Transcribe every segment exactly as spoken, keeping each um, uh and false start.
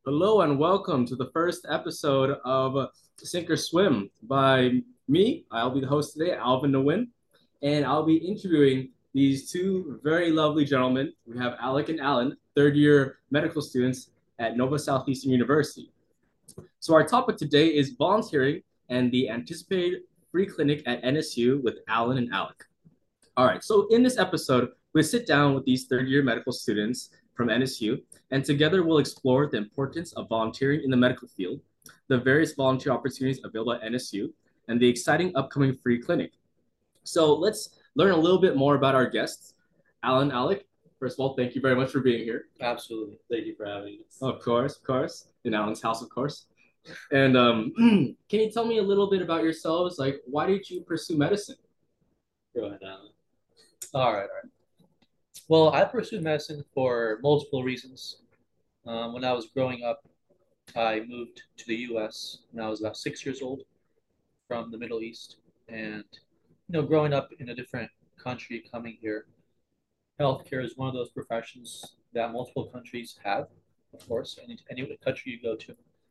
Hello and welcome to the first episode of Sink or Swim by me. I'll be the host today, Alvin Nguyen, and I'll be interviewing these two very lovely gentlemen. We have Alec and Alan, third year medical students at Nova Southeastern University. So, our topic today is volunteering and the anticipated free clinic at N S U with Alan and Alec. All right. So in this episode, we sit down with these third year medical students from N S U, and together we'll explore the importance of volunteering in the medical field, the various volunteer opportunities available at N S U, and the exciting upcoming free clinic. So let's learn a little bit more about our guests. Alan, Alec, first of all, thank you very much for being here. Absolutely. Thank you for having us. Of course, of course. In Alan's house, of course. And um, can you tell me a little bit about yourselves? Like, why did you pursue medicine? Go ahead, Alan. All right, all right. Well, I pursued medicine for multiple reasons. Um, when I was growing up, I moved to the U S when I was about six years old from the Middle East. And, you know, growing up in a different country coming here, healthcare is one of those professions that multiple countries have, of course, any, any country you go to.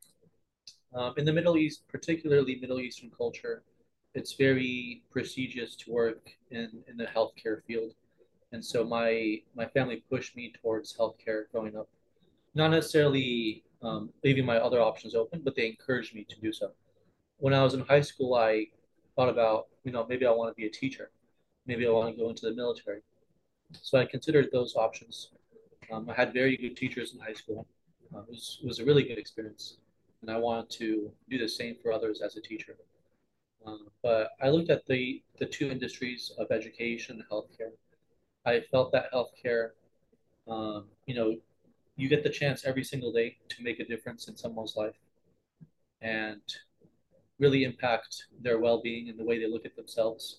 Um, in the Middle East, particularly Middle Eastern culture, it's very prestigious to work in, in the healthcare field. And so my my family pushed me towards healthcare growing up. Not necessarily um, leaving my other options open, but they encouraged me to do so. When I was in high school, I thought about, you know, maybe I want to be a teacher. Maybe I want to go into the military. So I considered those options. Um, I had very good teachers in high school. Uh, it was, it was a really good experience. And I wanted to do the same for others as a teacher. Um, but I looked at the, the two industries of education and healthcare. I felt that healthcare, um, you know, you get the chance every single day to make a difference in someone's life and really impact their well-being and the way they look at themselves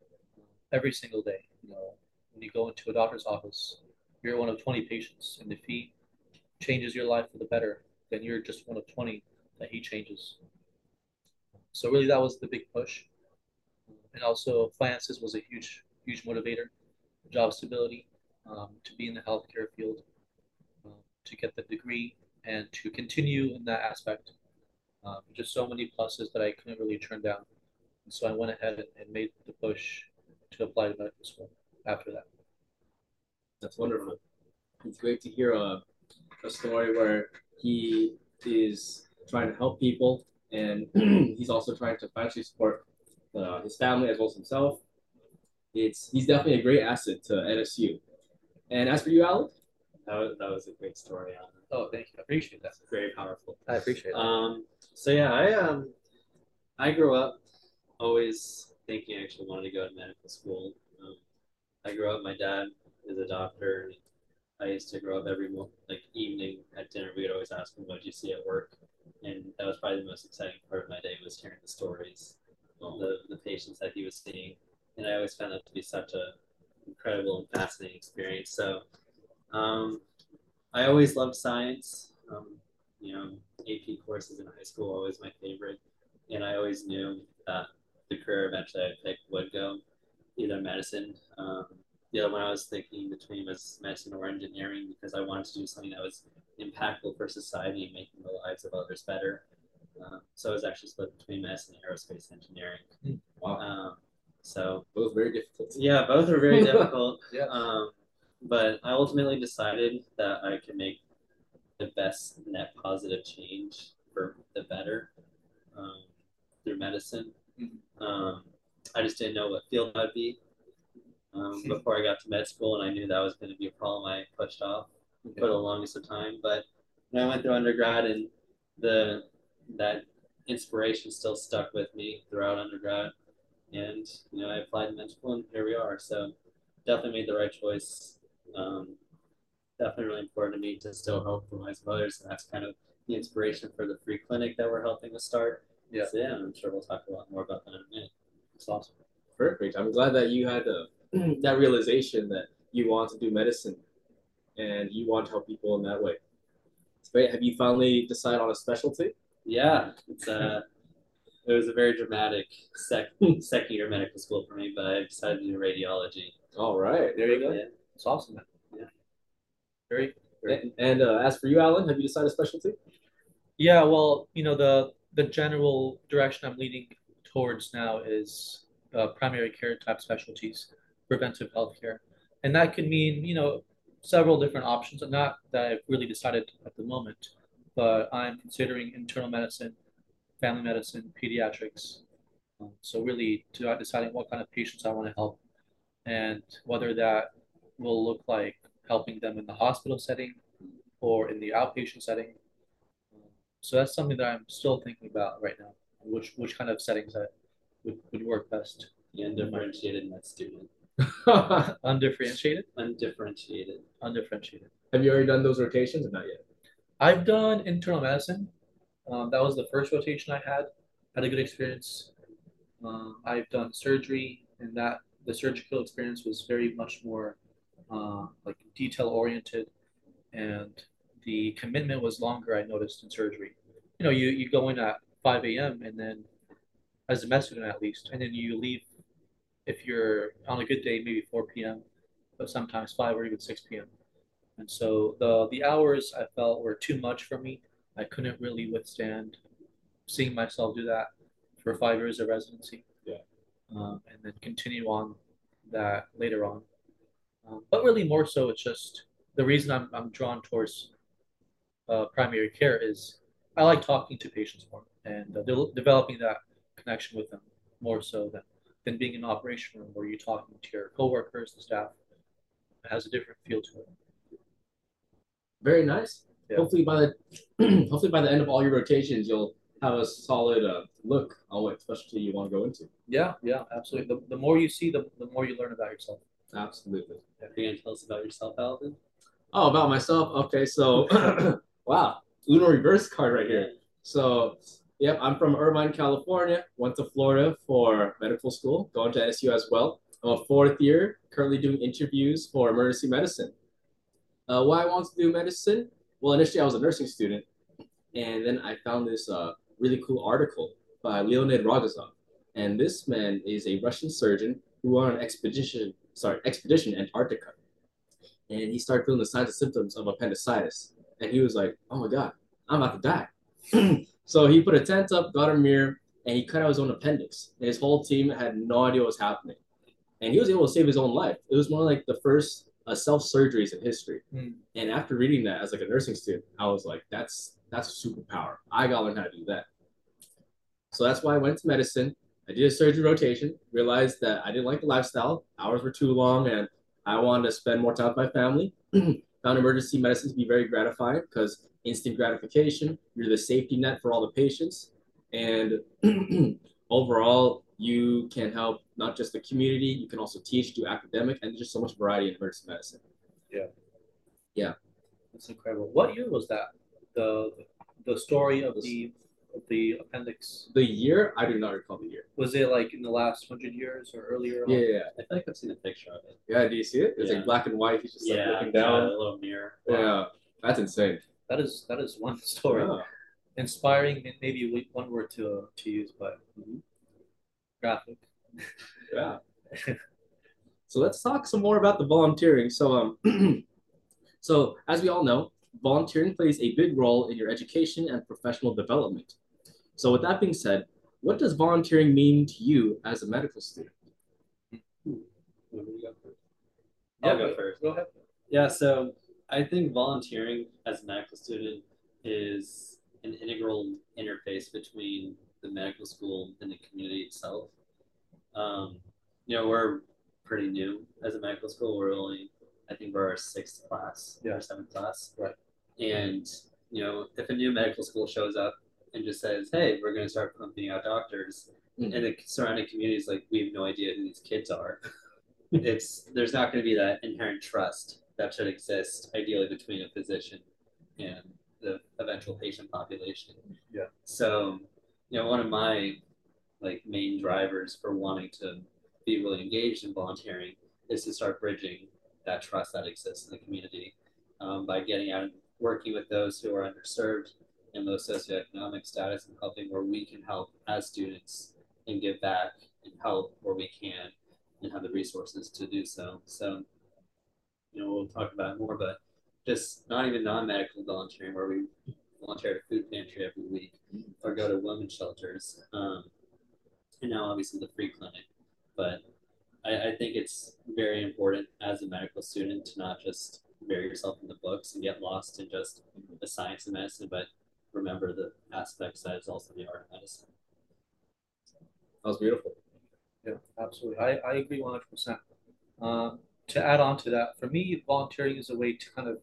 every single day. You know, when you go into a doctor's office, you're one of twenty patients, and if he changes your life for the better, then you're just one of twenty that he changes. So really, that was the big push, and also finances was a huge, huge motivator. Job stability, um, to be in the healthcare field, um, to get the degree, and to continue in that aspect. Um, just so many pluses that I couldn't really turn down. And so I went ahead and, and made the push to apply to medical school after that. That's wonderful. It's great to hear a, a story where he is trying to help people and he's also trying to financially support uh, his family as well as himself. It's he's definitely a great asset to N S U. And as for you, Alec, That was, that was a great story. Alan. Oh, thank you. I appreciate that. Very powerful. I appreciate that. Um, so yeah, I um, I grew up always thinking I actually wanted to go to medical school. Um, I grew up. My dad is a doctor. I used to grow up every like evening at dinner. We would always ask him, "What did you see at work?" And that was probably the most exciting part of my day was hearing the stories, oh. the the patients that he was seeing, and I always found that to be such a incredible and fascinating experience. So um, I always loved science. Um, you know, A P courses in high school were always my favorite, and I always knew that the career eventually I'd pick would go either medicine. Um, the other one I was thinking between was medicine or engineering because I wanted to do something that was impactful for society and making the lives of others better. Um, so I was actually split between medicine and aerospace engineering. wow, Um, so both very difficult. Yeah, both are very difficult. Yeah. Um, but I ultimately decided that I could make the best net positive change for the better um, through medicine. Mhm. Um, I just didn't know what field I'd be um, before I got to med school, and I knew that was going to be a problem I pushed off for the longest of time. But when I went through undergrad, and the that inspiration still stuck with me throughout undergrad, and you know I applied to med school, and here we are. So definitely made the right choice. Um, definitely really important to me to still help the lives of others, and that's kind of the inspiration for the free clinic that we're helping to start. Yeah. So yeah, I'm sure we'll talk a lot more about that in a minute. It's awesome. Perfect. I'm glad that you had the, that realization that you want to do medicine and you want to help people in that way. It's great. Have you finally decided on a specialty? Yeah, it's uh, it was a very dramatic sec- second year medical school for me, but I decided to do radiology. All right, there you go. Yeah. It's awesome, man. Yeah. Very And, and uh, as for you, Alan, have you decided a specialty? Yeah, well, you know, the the general direction I'm leaning towards now is uh, primary care type specialties, preventive healthcare. And that could mean, you know, several different options, and not that I've really decided at the moment, but I'm considering internal medicine, family medicine, pediatrics. Um, so really to deciding what kind of patients I want to help and whether that will look like helping them in the hospital setting or in the outpatient setting. So that's something that I'm still thinking about right now, which which kind of settings that would, would work best. The undifferentiated med student. Undifferentiated? Undifferentiated. Undifferentiated. Have you already done those rotations or not yet? I've done internal medicine. Um, that was the first rotation I had. Had a good experience. Um, I've done surgery, and that the surgical experience was very much more uh, like detail oriented, and the commitment was longer. I noticed in surgery. You know, you you go in at five a m and then as a med student at least, and then you leave if you're on a good day maybe four p m, but sometimes five or even six p m. And so the the hours I felt were too much for me. I couldn't really withstand seeing myself do that for five years of residency. Yeah. Um, and then continue on that later on. Um, but really, more so, it's just the reason I'm I'm drawn towards uh, primary care is I like talking to patients more and uh, de- developing that connection with them more so than than being in an operation room where you're talking to your coworkers, the staff. It has a different feel to it. Very nice. Yeah. Hopefully by the hopefully by the end of all your rotations, you'll have a solid uh, look on what specialty you want to go into. Yeah, yeah, absolutely. The, the more you see, the, the more you learn about yourself. Absolutely. Are you gonna tell us about yourself, Alvin? Oh, about myself. Okay, so wow, Uno reverse card right here. So, yep, I'm from Irvine, California. Went to Florida for medical school, going to S U as well. I'm a fourth year, currently doing interviews for emergency medicine. Uh, why I want to do medicine? Well, initially I was a nursing student, and then I found this uh, really cool article by Leonid Rogozov, and this man is a Russian surgeon who went on an expedition, sorry, expedition Antarctica, and he started feeling the signs and symptoms of appendicitis, and he was like, "Oh my god, I'm about to die." So he put a tent up, got a mirror, and he cut out his own appendix. And his whole team had no idea what was happening, and he was able to save his own life. It was one of like the first uh, self surgeries in history. Mm. And after reading that as like a nursing student, I was like, "That's that's a superpower. I gotta learn how to do that." So that's why I went to medicine. I did a surgery rotation, realized that I didn't like the lifestyle. Hours were too long, and I wanted to spend more time with my family. Found emergency medicine to be very gratifying because instant gratification, you're the safety net for all the patients. And overall, you can help not just the community, you can also teach, do academic, and there's just so much variety in emergency medicine. Yeah. Yeah. That's incredible. What year was that? The the story of the of the appendix. The year, I do not recall the year. Was it like in the last hundred years or earlier? Yeah, yeah, I feel like I've seen a picture of it. yeah. Do you see it? It's Yeah. like black and white. He's just like Yeah, looking got down. a little mirror. Yeah, that's insane. That is that is one story. Yeah. Inspiring, maybe one word to to use, but Mhm. graphic. Yeah. So let's talk some more about the volunteering. So um, so as we all know, volunteering plays a big role in your education and professional development. So with that being said, what does volunteering mean to you as a medical student? Who do you go first? Yeah, I'll go first. Go ahead. Yeah, so I think volunteering as a medical student is an integral interface between the medical school and the community itself. Um, you know, we're pretty new as a medical school. We're only, I think we're our sixth class, Yeah. or seventh class. Right. And, you know, if a new medical school shows up and just says, hey, we're going to start pumping out doctors, Mhm. and the surrounding community is like, we have no idea who these kids are. it's there's not going to be that inherent trust that should exist ideally between a physician and the eventual patient population. Yeah. So, you know, one of my like main drivers for wanting to be really engaged in volunteering is to start bridging that trust that exists in the community um, by getting out and working with those who are underserved in low socioeconomic status and helping where we can help as students and give back and help where we can and have the resources to do so. So, you know, we'll talk about it more, but just not even non-medical volunteering where we volunteer at a food pantry every week or go to women's shelters. Um, and now obviously the free clinic. But I, I think it's very important as a medical student to not just bury yourself in the books and get lost in just the science of medicine, but remember the aspects that is also the art of medicine. That was beautiful. Yeah, absolutely. I, I agree one hundred percent. Um, to add on to that, for me, volunteering is a way to kind of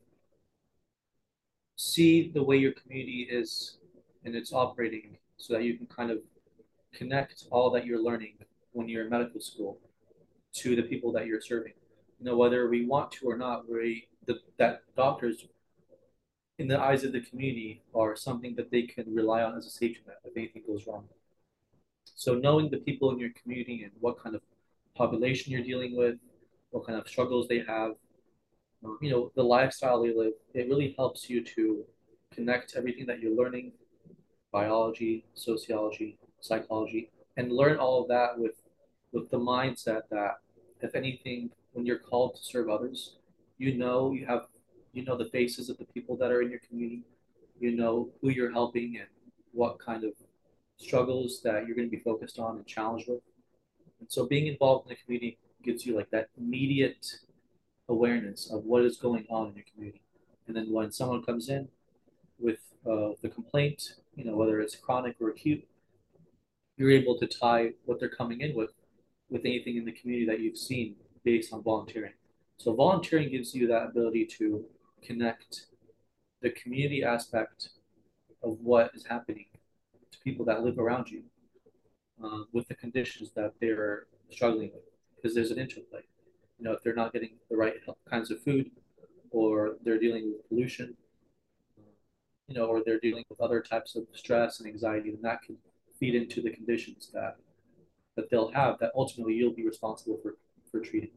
see the way your community is and it's operating so that you can kind of connect all that you're learning when you're in medical school to the people that you're serving. You know, whether we want to or not, we the, that doctors in the eyes of the community are something that they can rely on as a safety net if anything goes wrong. So knowing the people in your community and what kind of population you're dealing with, what kind of struggles they have, um, you know, the lifestyle they live, it really helps you to connect everything that you're learning, biology, sociology, psychology, and learn all of that with with the mindset that if anything, when you're called to serve others, you know you have you know the faces of the people that are in your community, you know who you're helping and what kind of struggles that you're going to be focused on and challenged with. And so being involved in the community gives you like that immediate awareness of what is going on in your community. And then when someone comes in with uh, the complaint, you know, whether it's chronic or acute, you're able to tie what they're coming in with with anything in the community that you've seen based on volunteering. So volunteering gives you that ability to connect the community aspect of what is happening to people that live around you uh, with the conditions that they're struggling with, because there's an interplay. You know, if they're not getting the right kinds of food, or they're dealing with pollution, you know, or they're dealing with other types of stress and anxiety, then that can feed into the conditions that that they'll have that ultimately you'll be responsible for for treating.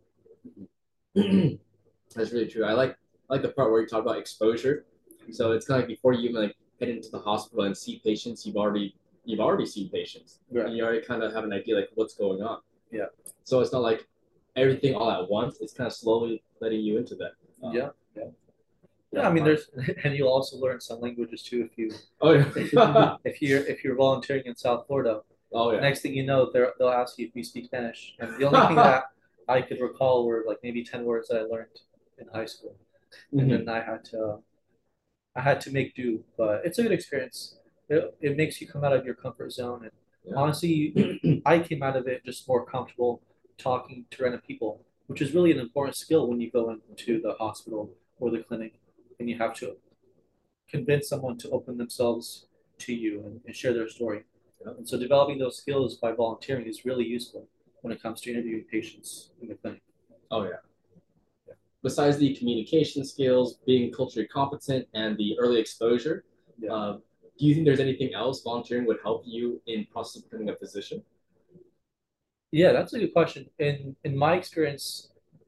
That's really true. I like I like the part where you talk about exposure. So it's kind of like before you even like head into the hospital and see patients, you've already you've already seen patients, Right. and you already kind of have an idea like what's going on. Yeah. So it's not like everything all at once. It's kind of slowly letting you into that. Um, yeah. Yeah. Yeah, I mean, there's, and you'll also learn some languages too if you. Oh yeah. if you're if you're volunteering in South Florida. Oh yeah. Next thing you know, they they'll ask you if you speak Spanish, and the only thing that I could recall were like maybe ten words that I learned in high school, and mm-hmm. then I had to, I had to make do. But it's a good experience. It, it makes you come out of your comfort zone, and yeah. honestly, I came out of it just more comfortable talking to random people, which is really an important skill when you go into the hospital or the clinic, and you have to convince someone to open themselves to you and, and share their story. Yeah. And so developing those skills by volunteering is really useful when it comes to interviewing patients in the clinic. Oh, yeah. yeah. Besides the communication skills, being culturally competent, and the early exposure, yeah. uh, do you think there's anything else volunteering would help you in process of becoming a physician? Yeah, that's a good question. In in my experience,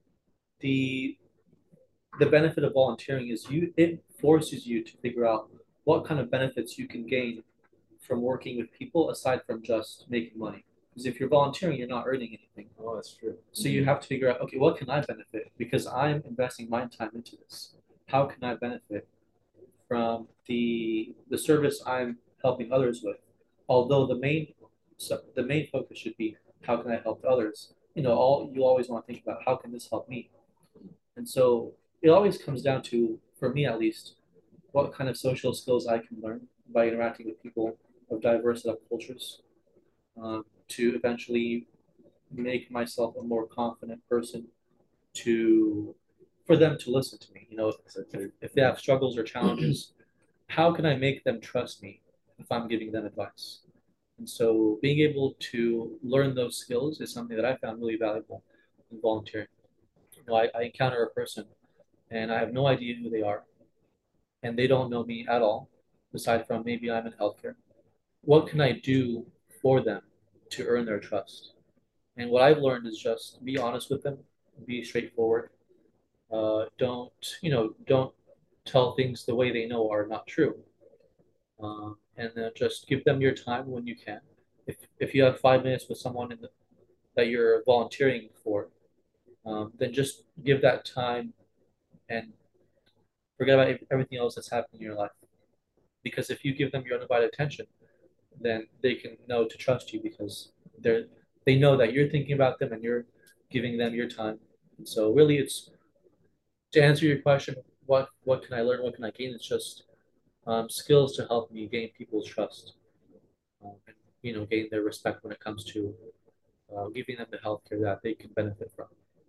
the the benefit of volunteering is you it forces you to figure out what kind of benefits you can gain from working with people aside from just making money. Because if you're volunteering, you're not earning anything. Oh, that's true. So you have to figure out, okay, what can I benefit? Because I'm investing my time into this. How can I benefit from the the service I'm helping others with? Although the main so the main focus should be how can I help others? You know, all you always want to think about how can this help me? And so it always comes down to, for me at least, what kind of social skills I can learn by interacting with people of diverse enough cultures um, to eventually make myself a more confident person to for them to listen to me. You know, if, if they have struggles or challenges, how can I make them trust me if I'm giving them advice? And so being able to learn those skills is something that I found really valuable in volunteering. You know, I, I encounter a person and I have no idea who they are, and they don't know me at all, aside from maybe I'm in healthcare. What can I do for them to earn their trust? And what I've learned is just be honest with them, be straightforward. Uh, don't, you know, don't tell things the way they know are not true. Um, and then just give them your time when you can. If, if you have five minutes with someone in the, that you're volunteering for, um, then just give that time and forget about everything else that's happening in your life. Because if you give them your undivided attention, then they can know to trust you because they're they know that you're thinking about them and you're giving them your time. So really, it's to answer your question, what what can I learn? What can I gain? It's just um, skills to help me gain people's trust, um, and you know, gain their respect when it comes to uh, giving them the healthcare that they can benefit from.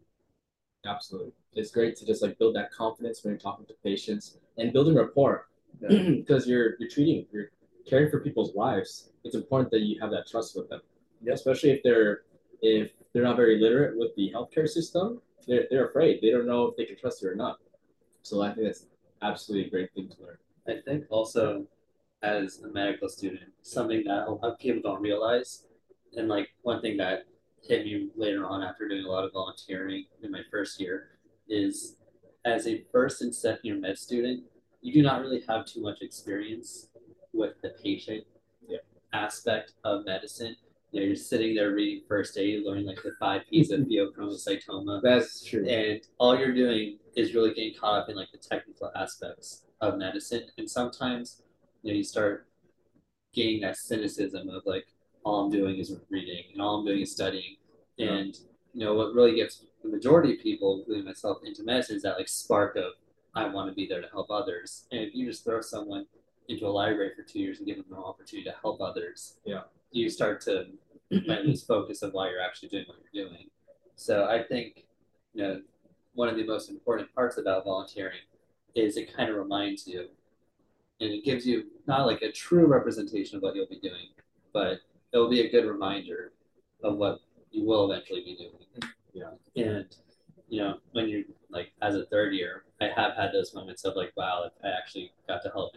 Absolutely. It's great to just like build that confidence when you're talking to patients and building rapport Yeah. because you're you're treating you're caring for people's lives. It's important that you have that trust with them. Yep. Especially if they're if they're not very literate with the healthcare system, they're they're afraid. They don't know if they can trust you or not. So I think that's absolutely a great thing to learn. I think also as a medical student, something that a lot of people don't realize, and like one thing that hit me later on after doing a lot of volunteering in my first year, is as a first and second year med student, you do not really have too much experience with the patient yeah. aspect of medicine. You know, you're sitting there reading first aid, learning like the five P's of pheochromocytoma. That's true. And all you're doing is really getting caught up in like the technical aspects of medicine. And sometimes, you know, you start gaining that cynicism of like, all I'm doing is reading and all I'm doing is studying. Yeah. And, you know, what really gets the majority of people, including myself, into medicine is that like spark of, I want to be there to help others. And if you just throw someone into a library for two years and give them an opportunity to help others, yeah, you start to lose focus of why you're actually doing what you're doing. So I think, you know, one of the most important parts about volunteering is it kind of reminds you, and it gives you not like a true representation of what you'll be doing, but it'll be a good reminder of what you will eventually be doing. Yeah. And, you know, when you're like, as a third year, I have had those moments of like, wow, I actually got to help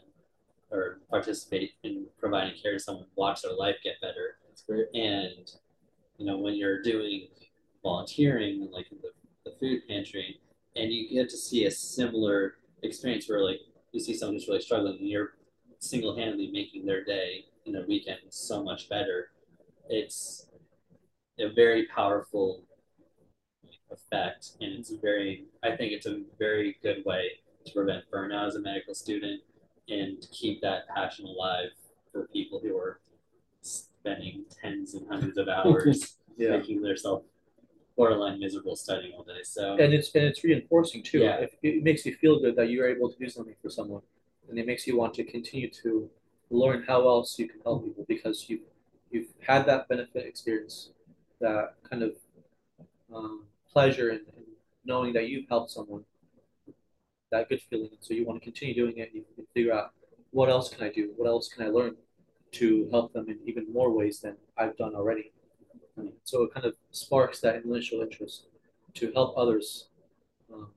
or participate in providing care to someone, watch their life get better. That's great. And, you know, when you're doing volunteering, like in the, the food pantry, and you get to see a similar experience where like you see someone who's really struggling and you're single-handedly making their day and their weekend so much better, it's a very powerful effect. And it's a very, I think it's a very good way to prevent burnout as a medical student and to keep that passion alive for people who are spending tens and hundreds of hours yeah. making themselves borderline miserable studying all day. So and it's and it's reinforcing too. Yeah. It, it makes you feel good that you're able to do something for someone, and it makes you want to continue to learn how else you can help people because you you've had that benefit experience, that kind of um, pleasure in, in knowing that you've helped someone, that good feeling. So you want to continue doing it. And you can figure out what else can I do? What else can I learn to help them in even more ways than I've done already? So it kind of sparks that initial interest to help others, um,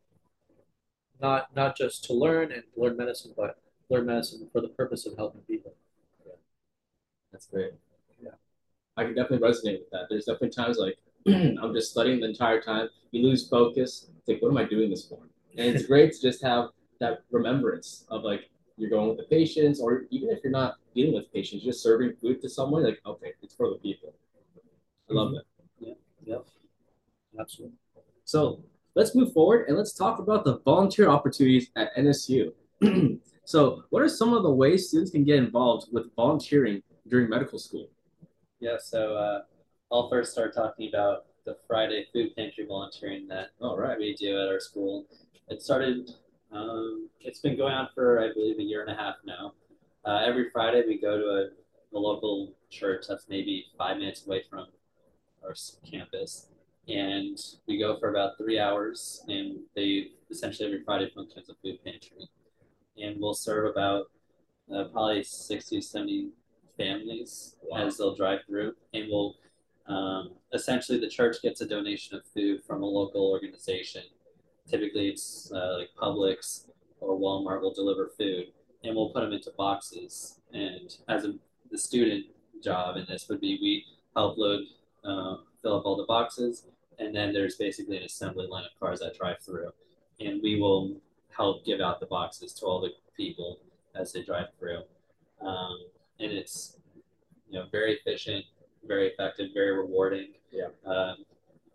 not not just to learn and learn medicine, but learn medicine for the purpose of helping people. Yeah. That's great. Yeah, I can definitely resonate with that. There's definitely times like I'm just studying the entire time. You lose focus. It's like, what am I doing this for? And it's great to just have that remembrance of like you're going with the patients, or even if you're not dealing with patients, just serving food to someone. Like, okay, it's for the people. I love that. Yeah. Yep. Absolutely. So let's move forward and let's talk about the volunteer opportunities at N S U. So what are some of the ways students can get involved with volunteering during medical school? Yeah, so uh, I'll first start talking about the Friday food pantry volunteering that All right. we do at our school. It started, um, it's been going on for, I believe, a year and a half now. Uh, every Friday we go to a, a local church that's maybe five minutes away from our campus, and we go for about three hours, and they essentially every Friday function as a food pantry, and we'll serve about uh, probably sixty, seventy families wow. as they'll drive through, and we'll um, essentially the church gets a donation of food from a local organization. Typically it's uh, like Publix or Walmart will deliver food, and we'll put them into boxes, and as a, the student job in this would be we help load Uh, fill up all the boxes, and then there's basically an assembly line of cars that drive through, and we will help give out the boxes to all the people as they drive through. Um, and it's you know very efficient, very effective, very rewarding. Yeah. Um,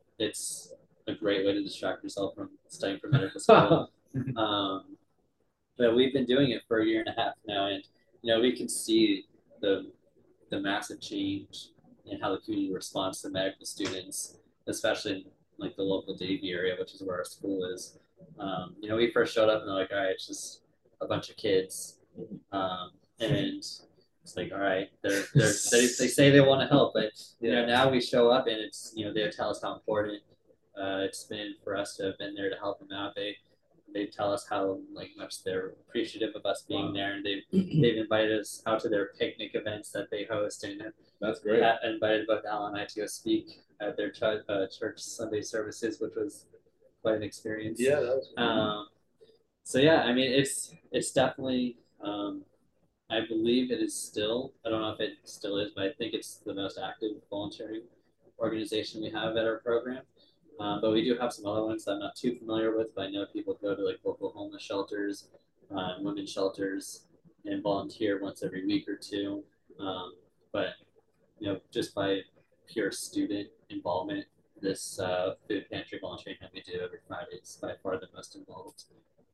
it's a great way to distract yourself from studying for medical school. um, but we've been doing it for a year and a half now, and you know we can see the the massive change in how the community responds to medical students, especially in like the local Davie area, which is where our school is. Um, you know, we first showed up and they're like, all right, it's just a bunch of kids, um, and it's like, all right, they're, they're they they say they want to help, but you know now we show up and it's you know they tell us how important uh, it's been for us to have been there to help them out. They they tell us how like much they're appreciative of us being wow. there, and they've they've invited us out to their picnic events that they host, and that's great. Have invited both Al and I to go speak at their ch- uh, church Sunday services, which was quite an experience. Yeah, that was. Um, so yeah, I mean, it's it's definitely. Um, I believe it is still. I don't know if it still is, but I think it's the most active volunteering organization we have at our program. Um, but we do have some other ones that I'm not too familiar with, but I know people go to like local homeless shelters, uh, women's shelters, and volunteer once every week or two. Um, but you know, just by pure student involvement, this uh, food pantry volunteering that we do every Friday is by far the most involved,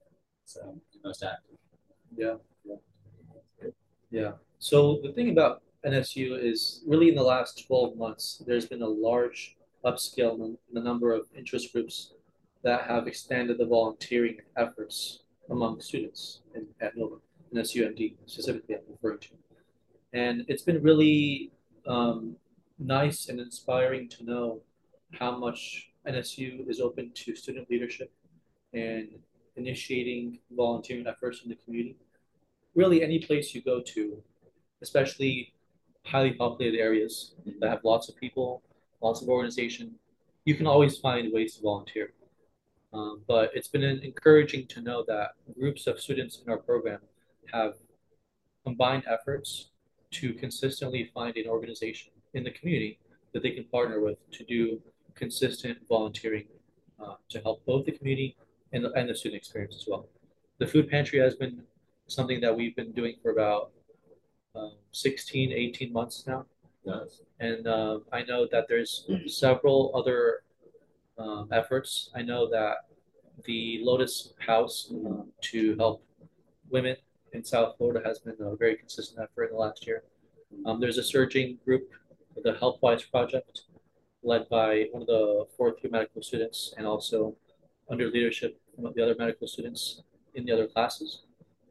so the most active. Yeah, yeah, yeah. So the thing about N S U is really in the last twelve months, there's been a large upscale in the number of interest groups that have expanded the volunteering efforts among students in, at Nova, N S U M D specifically I'm referring to. And it's been really um, nice and inspiring to know how much N S U is open to student leadership and initiating volunteering efforts in the community. Really, any place you go to, especially highly populated areas that have lots of people, lots of organization, you can always find ways to volunteer. Um, but it's been encouraging to know that groups of students in our program have combined efforts to consistently find an organization in the community that they can partner with to do consistent volunteering uh, to help both the community and the, and the student experience as well. The food pantry has been something that we've been doing for about um, sixteen, eighteen months now. Nice. And uh, I know that there's several other um, efforts. I know that the Lotus House uh, to help women in South Florida has been a very consistent effort in the last year. Um, there's a surging group, the HealthWise Project, led by one of the fourth year medical students and also under leadership from the other medical students in the other classes.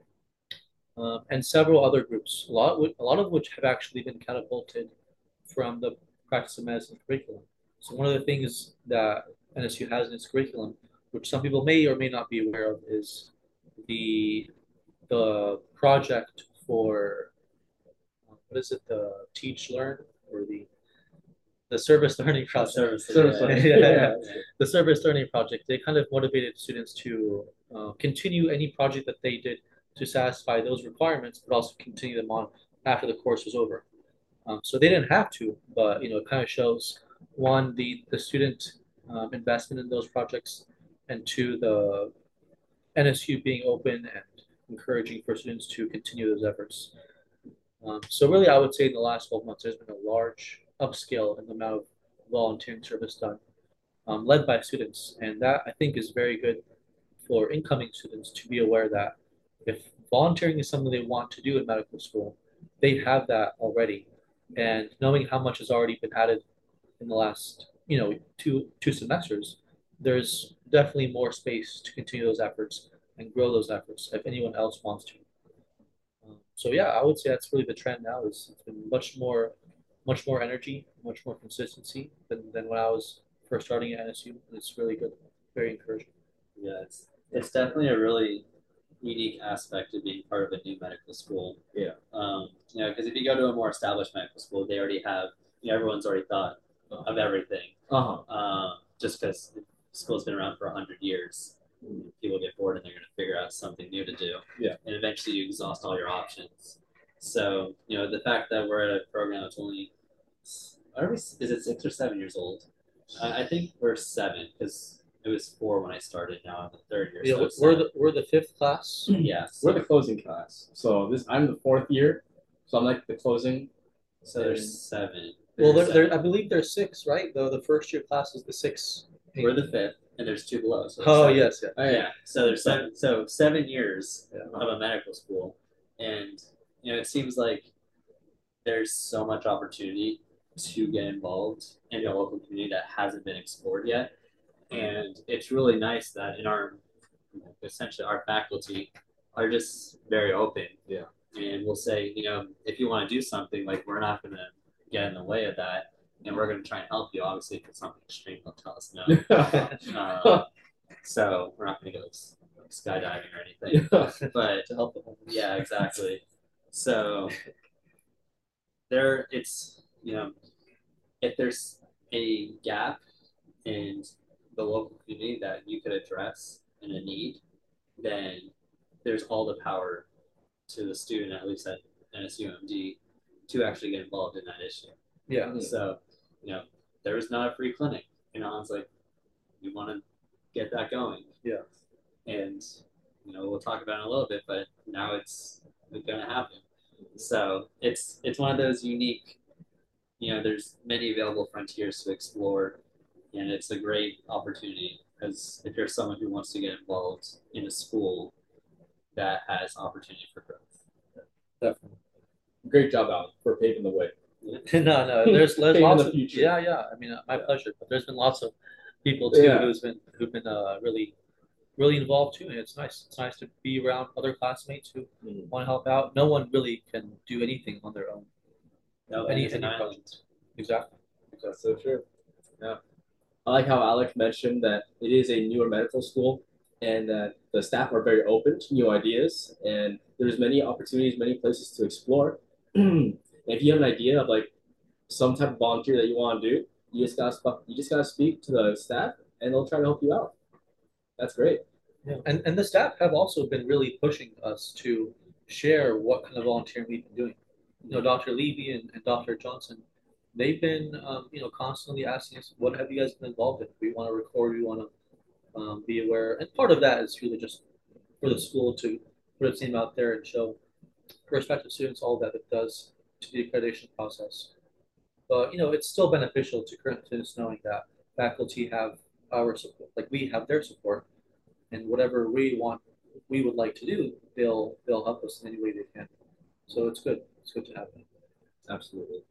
Um, and several other groups, a lot, a lot of which have actually been catapulted from the practice of medicine curriculum. So one of the things that N S U has in its curriculum, which some people may or may not be aware of, is the the project for what is it, the teach learn or the the service learning project. Service, service yeah. learning. yeah, yeah, yeah. The service learning project. They kind of motivated students to uh, continue any project that they did to satisfy those requirements, but also continue them on after the course was over. Um, so they didn't have to, but you know, it kind of shows one the the student um, investment in those projects, and two the N S U being open and encouraging for students to continue those efforts. Um, so really, I would say in the last twelve months, there's been a large upscale in the amount of volunteering service done, um, led by students, and that I think is very good for incoming students to be aware that if volunteering is something they want to do in medical school, they have that already, and knowing how much has already been added in the last, you know, two two semesters, there's definitely more space to continue those efforts and grow those efforts if anyone else wants to. Um, so yeah, I would say that's really the trend now. Is it's been much more, much more energy, much more consistency than, than when I was first starting at N S U. It's really good, very encouraging. Yeah, it's it's definitely a really unique aspect of being part of a new medical school. Yeah. Um, you know, because if you go to a more established medical school, they already have, you know, everyone's already thought of everything. Uh-huh. Um, just because the school's been around for a hundred years, people get bored and they're going to figure out something new to do. Yeah. And eventually you exhaust all your options. So, you know, the fact that we're at a program that's only, are we, is it six or seven years old? I, I think we're seven because it was four when I started. Now I'm the third year. Yeah, so we're seven. the we're the fifth class. Yeah, so, We're the closing class. So this I'm the fourth year. So I'm like the closing. so there's seven. Well, There's there, there, I seven. believe there's six, right? Though the first year class is the sixth. We're the fifth, and there's two below. So Oh seven. yes, yeah. Oh, yeah. Yeah. So there's seven. So seven years Yeah. of a medical school, and you know it seems like there's so much opportunity to get involved in a local community that hasn't been explored yet, and it's really nice that in our essentially our faculty are just very open. Yeah. And we'll say, you know, if you want to do something, like we're not going to get in the way of that, and we're going to try and help you. Obviously, if it's something extreme, they'll tell us no. um, so we're not going to go like, skydiving or anything. But To help them. yeah, exactly. So there, it's you know, if there's a gap in the local community that you could address and a need, then there's all the power to the student, at least at N S U M D, to actually get involved in that issue. Yeah. So, you know, there was not a free clinic. You know, I was like, we want to get that going. Yeah. And, you know, we'll talk about it in a little bit, but now it's going to happen. So it's it's one of those unique, you know, there's many available frontiers to explore, and it's a great opportunity because if you're someone who wants to get involved in a school that has opportunity for growth. Definitely. Great job, Alan, for paving the way. no, no. There's there's Paving lots the of future. yeah, yeah. I mean, uh, my pleasure. But there's been lots of people too Yeah. who's been who've been uh, really really involved too, and it's nice. It's nice to be around other classmates who Mhm. want to help out. No one really can do anything on their own. No, any it's any an project. Exactly. That's so true. Yeah. I like how Alec mentioned that it is a newer medical school and that the staff are very open to new ideas and there's many opportunities, many places to explore. If you have an idea of like some type of volunteer that you want to do, you just gotta sp- you just gotta speak to the staff and they'll try to help you out. That's great. Yeah. And and the staff have also been really pushing us to share what kind of volunteering we've been doing. You know, Doctor Levy and, and Doctor Johnson, they've been um, you know constantly asking us, what have you guys been involved in? We want to record, we want to um, be aware, and part of that is really just for the school to put its name out there and show prospective students all that it does to the accreditation process. But you know, it's still beneficial to current students knowing that faculty have our support, like we have their support, and whatever we want, we would like to do, they'll they'll help us in any way they can. So it's good. It's good to have them. Absolutely.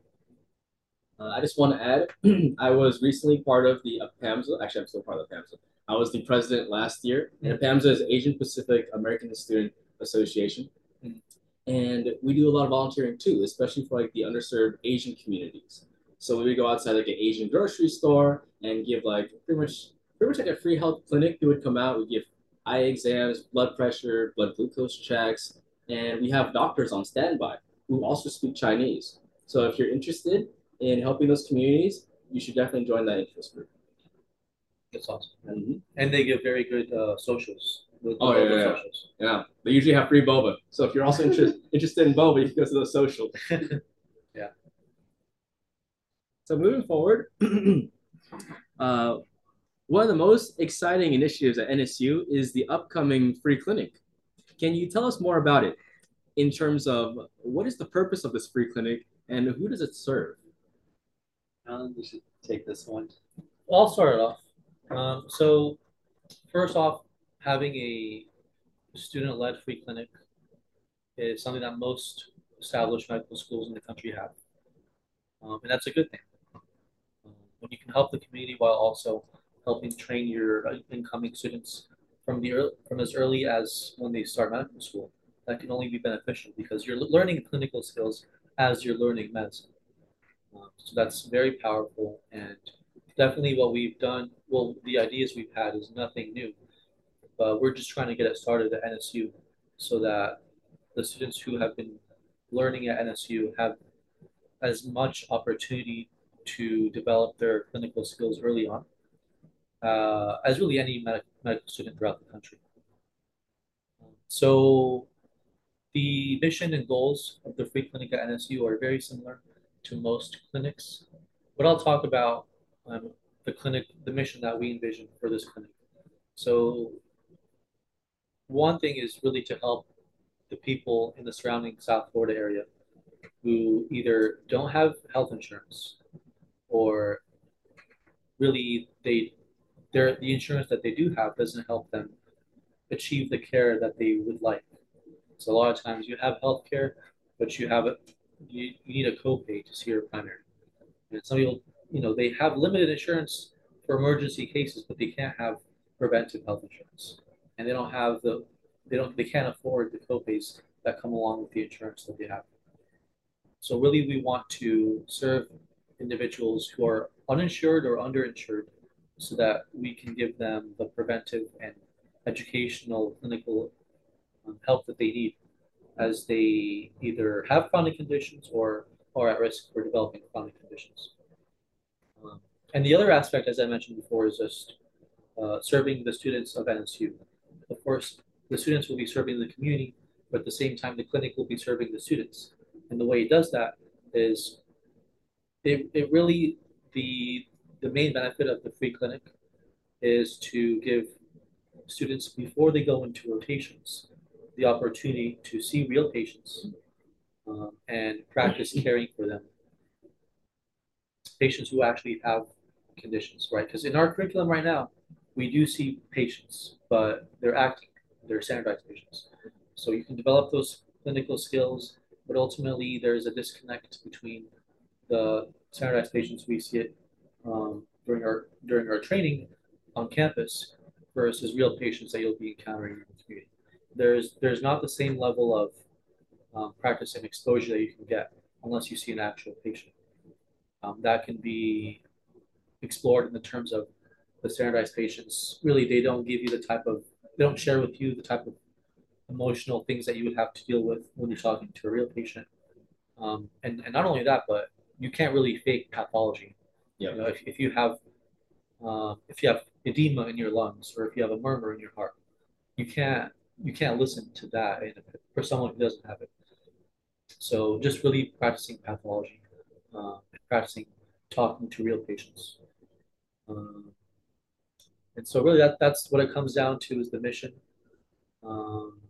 Uh, I just want to add, I was recently part of the APAMSA. Actually, I'm still part of the APAMSA. I was the president last year, and APAMSA is Asian Pacific American Student Association, Mhm. and we do a lot of volunteering too, especially for like the underserved Asian communities. So we would go outside like an Asian grocery store and give like pretty much pretty much like a free health clinic. We would come out, we give eye exams, blood pressure, blood glucose checks, and we have doctors on standby who also speak Chinese. So if you're interested in helping those communities, you should definitely join that interest group. That's awesome. Mm-hmm. And they give very good uh, socials. The, the Oh, yeah, local yeah, yeah. socials. Yeah, they usually have free boba. So if you're also inter- interested in boba, you can go to those socials. Yeah. So moving forward, uh, one of the most exciting initiatives at N S U is the upcoming free clinic. Can you tell us more about it in terms of what is the purpose of this free clinic and who does it serve? Alan, you should take this one. Well, I'll start it off. Um, so first off, having a student-led free clinic is something that most established medical schools in the country have, um, and that's a good thing. Um, when you can help the community while also helping train your uh, incoming students from the early, from as early as when they start medical school, that can only be beneficial because you're learning clinical skills as you're learning medicine. Um, so that's very powerful and definitely what we've done. Well, the ideas we've had is nothing new, but we're just trying to get it started at N S U so that the students who have been learning at N S U have as much opportunity to develop their clinical skills early on uh, as really any medic- medical student throughout the country. So the mission and goals of the free clinic at N S U are very similar to most clinics, but I'll talk about um, the clinic, the mission that we envision for this clinic. So one thing is really to help the people in the surrounding South Florida area who either don't have health insurance or really they their the insurance that they do have doesn't help them achieve the care that they would like. So a lot of times you have health care, but you have a you, you need a copay to see your primary. And some people, you know, they have limited insurance for emergency cases, but they can't have preventive health insurance, and they don't have the they don't they can't afford the copays that come along with the insurance that they have. So really, we want to serve individuals who are uninsured or underinsured, so that we can give them the preventive and educational clinical um, help that they need as they either have chronic conditions or are at risk for developing chronic conditions. Um, and the other aspect, as I mentioned before, is just uh, serving the students of N S U. Of course, the students will be serving the community, but at the same time, the clinic will be serving the students. And the way it does that is it, it really, the, the main benefit of the free clinic is to give students, before they go into rotations, the opportunity to see real patients um, and practice caring for them, patients who actually have conditions, right? Because in our curriculum right now, we do see patients, but they're acting, they're standardized patients. So you can develop those clinical skills, but ultimately there's a disconnect between the standardized patients we see it um, during our during our training on campus versus real patients that you'll be encountering in the community. There's there's not the same level of um, practice and exposure that you can get unless you see an actual patient. Um, that can be explored in the terms of the standardized patients. Really, they don't give you the type of, they don't share with you the type of emotional things that you would have to deal with when you're talking to a real patient. Um, and, and not only that, but you can't really fake pathology. Yeah. You know, if, if you have um, if you have edema in your lungs or if you have a murmur in your heart, you can't you can't listen to that in, for someone who doesn't have it. So just really practicing pathology, uh, and practicing talking to real patients. Um, and so really that that's what it comes down to is the mission. Um,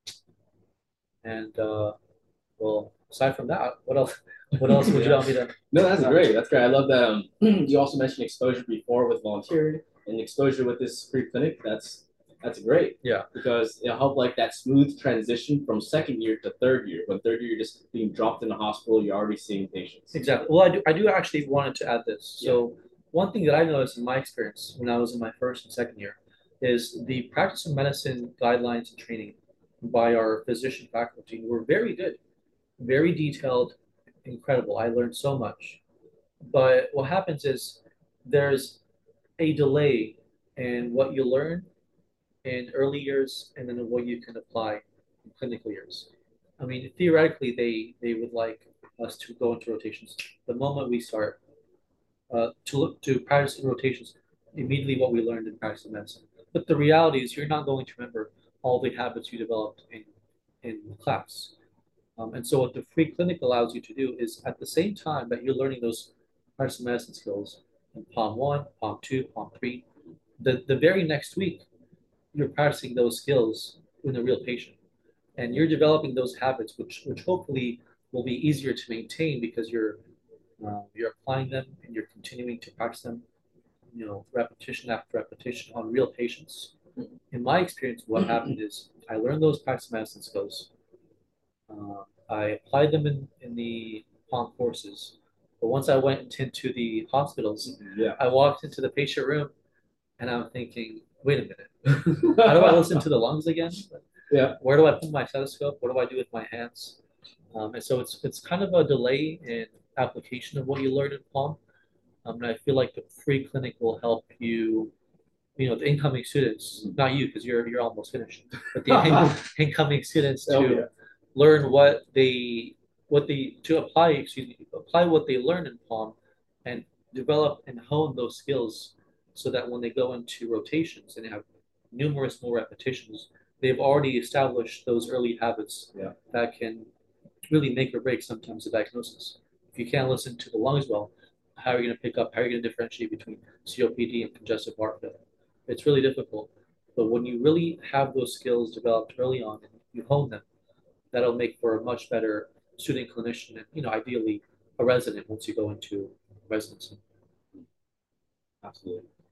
and uh, well, aside from that, what else? What else would you Yeah. want me to? No, that's great. That's great. I love that. Um, you also mentioned exposure before with volunteering and exposure with this free clinic. That's that's great. Yeah. Because it'll help like that smooth transition from second year to third year. When third year you're just being dropped in the hospital, you're already seeing patients. Exactly. Well, I do, I do actually wanted to add this. So one thing that I noticed in my experience when I was in my first and second year is the practice of medicine guidelines and training by our physician faculty were very good, very detailed, incredible. I learned so much. But what happens is there's a delay in what you learn in early years and then what you can apply in clinical years. I mean, theoretically, they they would like us to go into rotations the moment we start uh, to look to practice in rotations immediately what we learned in practice of medicine. But the reality is, you're not going to remember all the habits you developed in in class. Um, and so, what the free clinic allows you to do is, at the same time that you're learning those practice of medicine skills in Palm One, Palm Two, Palm Three, the the very next week you're practicing those skills with a real patient, and you're developing those habits, which which hopefully will be easier to maintain because you're uh, you're applying them and you're continuing to practice them, you know, repetition after repetition on real patients. In my experience, what happened is I learned those practice medicine skills. Uh, I applied them in, in the Palm courses, but once I went into the hospitals, Yeah. I walked into the patient room and I'm thinking, wait a minute, how do I listen to the lungs again? Yeah. Where do I put my stethoscope? What do I do with my hands? Um, and so it's it's kind of a delay in application of what you learn in Palm. Um, and I feel like the free clinic will help you, you know, the incoming students, not you because you're you're almost finished, but the in- incoming students to Oh, yeah. learn what they what they to apply, excuse me, apply what they learn in Palm and develop and hone those skills so that when they go into rotations and have numerous more repetitions, they've already established those early habits Yeah. that can really make or break sometimes the diagnosis. If you can't listen to the lungs well, how are you going to pick up, how are you going to differentiate between C O P D and congestive heart failure? It's really difficult. But when you really have those skills developed early on and you hone them, that'll make for a much better student clinician and, you know, ideally a resident once you go into residency. Absolutely. Yeah.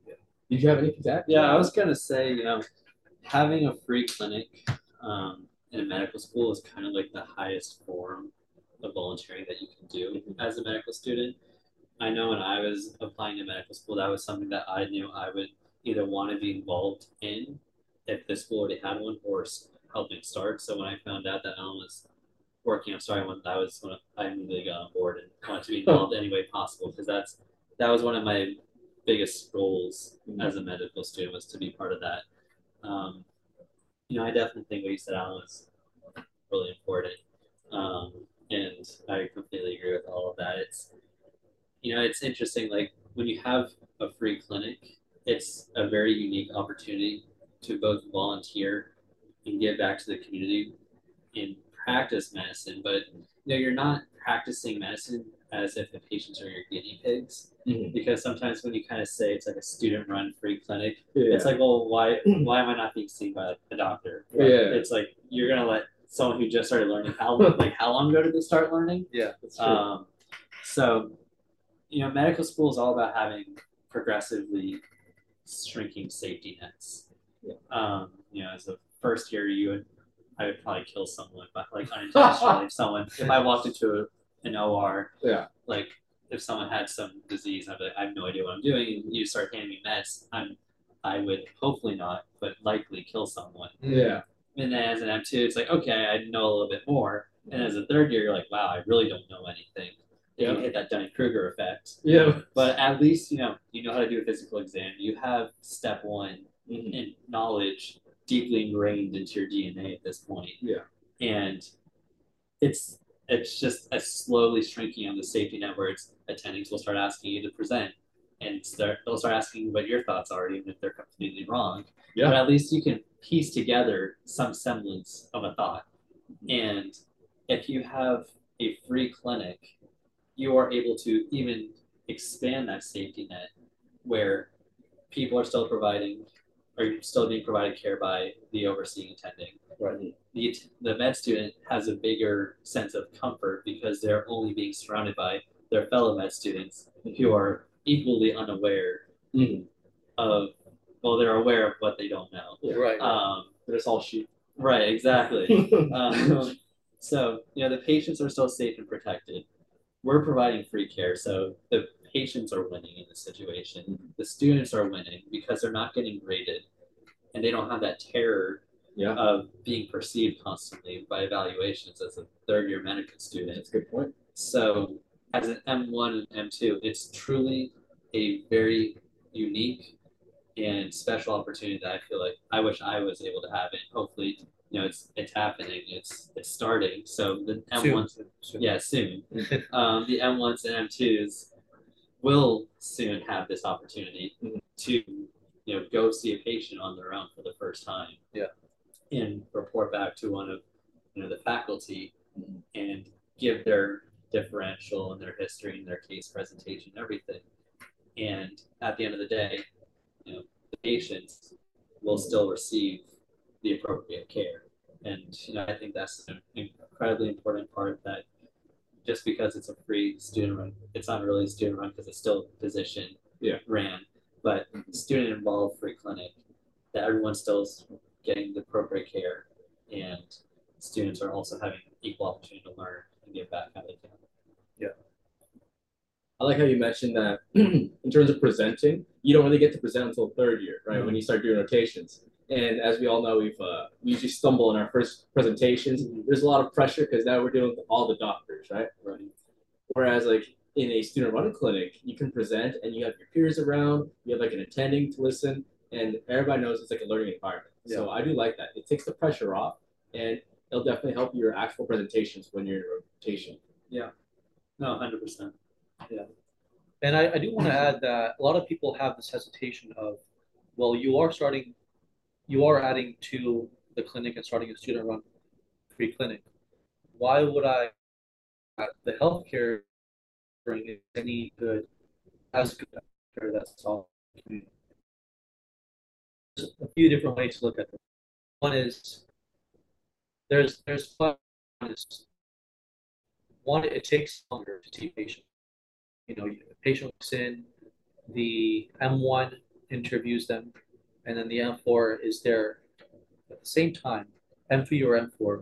Did you have anything to add? Yeah, I was gonna say, you know, having a free clinic um, in a medical school is kind of like the highest form of volunteering that you can do Mhm. as a medical student. I know when I was applying to medical school, that was something that I knew I would either want to be involved in if the school already had one or s- helping start. So when I found out that Ellen was working on starting one, that was when I immediately got on board and wanted to be involved any way possible because that's that was one of my biggest goals Mhm. as a medical student was to be part of that. Um, you know, I definitely think what you said, Alan, is really important. Um, and I completely agree with all of that. It's, you know, it's interesting. Like when you have a free clinic, it's a very unique opportunity to both volunteer and give back to the community and practice medicine. But you know, you're not practicing medicine as if the patients are your guinea pigs. Mhm. Because sometimes when you kind of say it's like a student-run free clinic, Yeah. it's like, well, why why am I not being seen by like, a doctor? Yeah. It's like you're gonna let someone who just started learning how like how long ago did they start learning? Yeah, That's true. Um, so you know, medical school is all about having progressively shrinking safety nets. Yeah. Um, you know, as a first year, you would I would probably kill someone, but like unintentionally, if someone if I walked into a, an O R, Yeah. like if someone had some disease, I'd be like, I have no idea what I'm doing, and you start handing me meds, I'm I would hopefully not, but likely kill someone. Yeah. And then as an M two, it's like, okay, I know a little bit more. And as a third year, you're like, wow, I really don't know anything. And Yeah. you hit that Dunning-Kruger effect. Yeah. But at least, you know, you know how to do a physical exam. You have step one Mhm. in knowledge deeply ingrained into your D N A at this point. Yeah. And it's it's just a slowly shrinking of the safety net where it's attendings will start asking you to present and start they'll start asking what your thoughts are, even if they're completely wrong. Yeah. But at least you can piece together some semblance of a thought. And if you have a free clinic, you are able to even expand that safety net where people are still providing are still being provided care by the overseeing attending. Right. The, the med student has a bigger sense of comfort because they're only being surrounded by their fellow med students who are equally unaware Mhm. of, well, they're aware of what they don't know. Yeah. right. right. Um, They're just all sheep. right, exactly. um, so, you know, the patients are still safe and protected. We're providing free care, so the patients are winning in this situation. The students are winning because they're not getting graded and they don't have that terror Yeah. of being perceived constantly by evaluations as a third year medical student. That's a good point. So as an M one and M two, it's truly a very unique and special opportunity that I feel like I wish I was able to have it. Hopefully, you know, it's it's happening. It's it's starting. So the M ones, Soon. Soon. yeah, soon. um, the M ones and M twos will soon have this opportunity Mhm. to you know go see a patient on their own for the first time. Yeah. And report back to one of you know the faculty Mhm. and give their differential and their history and their case presentation and everything. And at the end of the day, you know, the patients will still receive the appropriate care. And you know, I think that's an incredibly important part that just because it's a free student run, it's not really student run because it's still physician Yeah. ran, but student involved free clinic that everyone's still getting the appropriate care and students are also having equal opportunity to learn and give back how they can. I like how you mentioned that in terms of presenting, you don't really get to present until third year, right? Mm-hmm. When you start doing rotations. And as we all know, we've uh, we usually stumble in our first presentations. Mm-hmm. There's a lot of pressure because now we're dealing with all the doctors, right? Right. Whereas like in a student-run clinic, you can present and you have your peers around, you have like an attending to listen, and everybody knows it's like a learning environment. Yeah. So I do like that. It takes the pressure off, and it'll definitely help your actual presentations when you're in rotation. Yeah. No, one hundred percent. Yeah. And I, I do want to add that a lot of people have this hesitation of, well, you are starting, you are adding to the clinic and starting a student-run free clinic. Why would I, the healthcare is any good, as good healthcare that's all? There's a few different ways to look at it. One is there's there's one is one it takes longer to see a patient. You know, the patient walks in, the M one interviews them, and then the M four is there at the same time, M three or M four,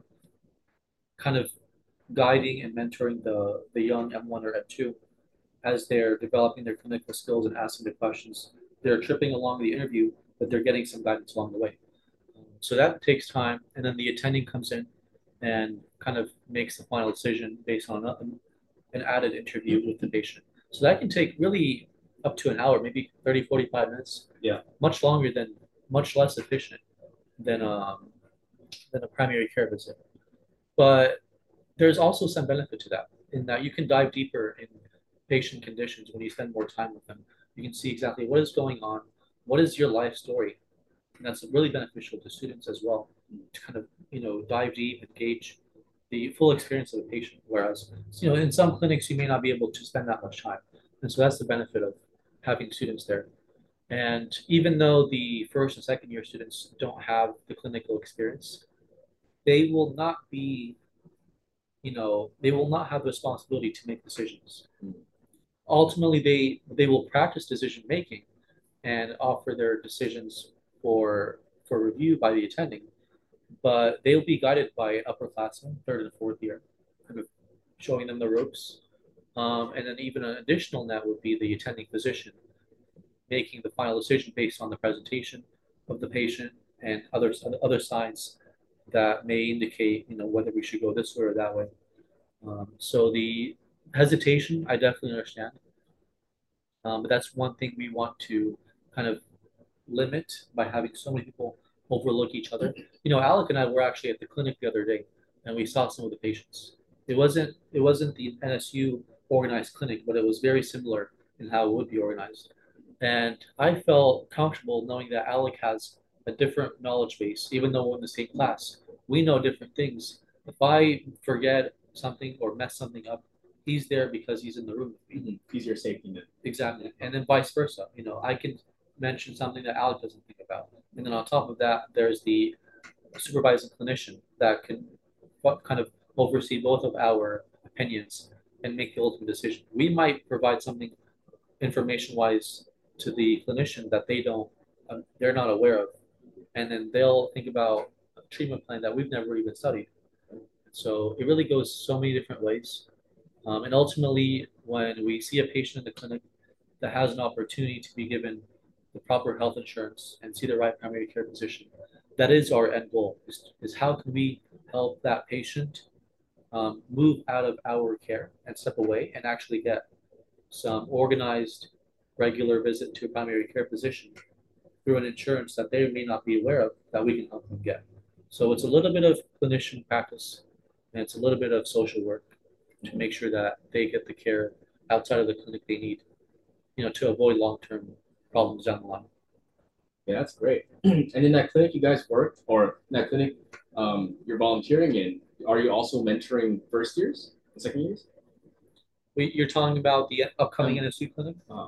kind of guiding and mentoring the, the young M one or M two as they're developing their clinical skills and asking the questions. They're tripping along the interview, but they're getting some guidance along the way. So that takes time, and then the attending comes in and kind of makes the final decision based on an added interview with the patient. So that can take really up to an hour, maybe thirty, forty-five minutes. Yeah. Much longer than, much less efficient than um, than a primary care visit. But there's also some benefit to that in that you can dive deeper in patient conditions when you spend more time with them. You can see exactly what is going on, what is your life story. And that's really beneficial to students as well to kind of, you know, dive deep and gauge the full experience of a patient. Whereas, you know, in some clinics, you may not be able to spend that much time. And so that's the benefit of having students there. And even though the first and second year students don't have the clinical experience, they will not be, you know, they will not have the responsibility to make decisions. Mm-hmm. Ultimately, they they will practice decision making and offer their decisions for for review by the attending, but they'll be guided by upperclassmen, third and fourth year, kind of showing them the ropes. Um, and then even an additional net would be the attending physician, making the final decision based on the presentation of the patient and other other signs that may indicate, you know, whether we should go this way or that way. Um, so the hesitation, I definitely understand. Um, but that's one thing we want to kind of limit by having so many people overlook each other. You know, Alec and I were actually at the clinic the other day, and we saw some of the patients. It wasn't it wasn't the N S U organized clinic, but it was very similar in how it would be organized. And I felt comfortable knowing that Alec has a different knowledge base, even though we're in the same class. We know different things. If I forget something or mess something up, he's there because he's in the room with me. Mm-hmm. He's your safety net. Exactly. And then vice versa. You know, I can mention something that Alec doesn't think about. And then on top of that, there's the supervising clinician that can kind of oversee both of our opinions and make the ultimate decision. We might provide something information-wise to the clinician that they don't, um, they're not aware of. And then they'll think about a treatment plan that we've never even studied. So it really goes so many different ways. Um, and ultimately, when we see a patient in the clinic that has an opportunity to be given the proper health insurance and see the right primary care physician, that is our end goal, is, is how can we help that patient um, move out of our care and step away and actually get some organized, regular visit to a primary care physician through an insurance that they may not be aware of that we can help them get. So it's a little bit of clinician practice and it's a little bit of social work to make sure that they get the care outside of the clinic they need, you know, to avoid long-term problems down the line. Yeah, that's great. And in that clinic you guys work, or in that clinic um, you're volunteering in, are you also mentoring first years and second years? We, you're talking about the upcoming um, N S U clinic? Uh,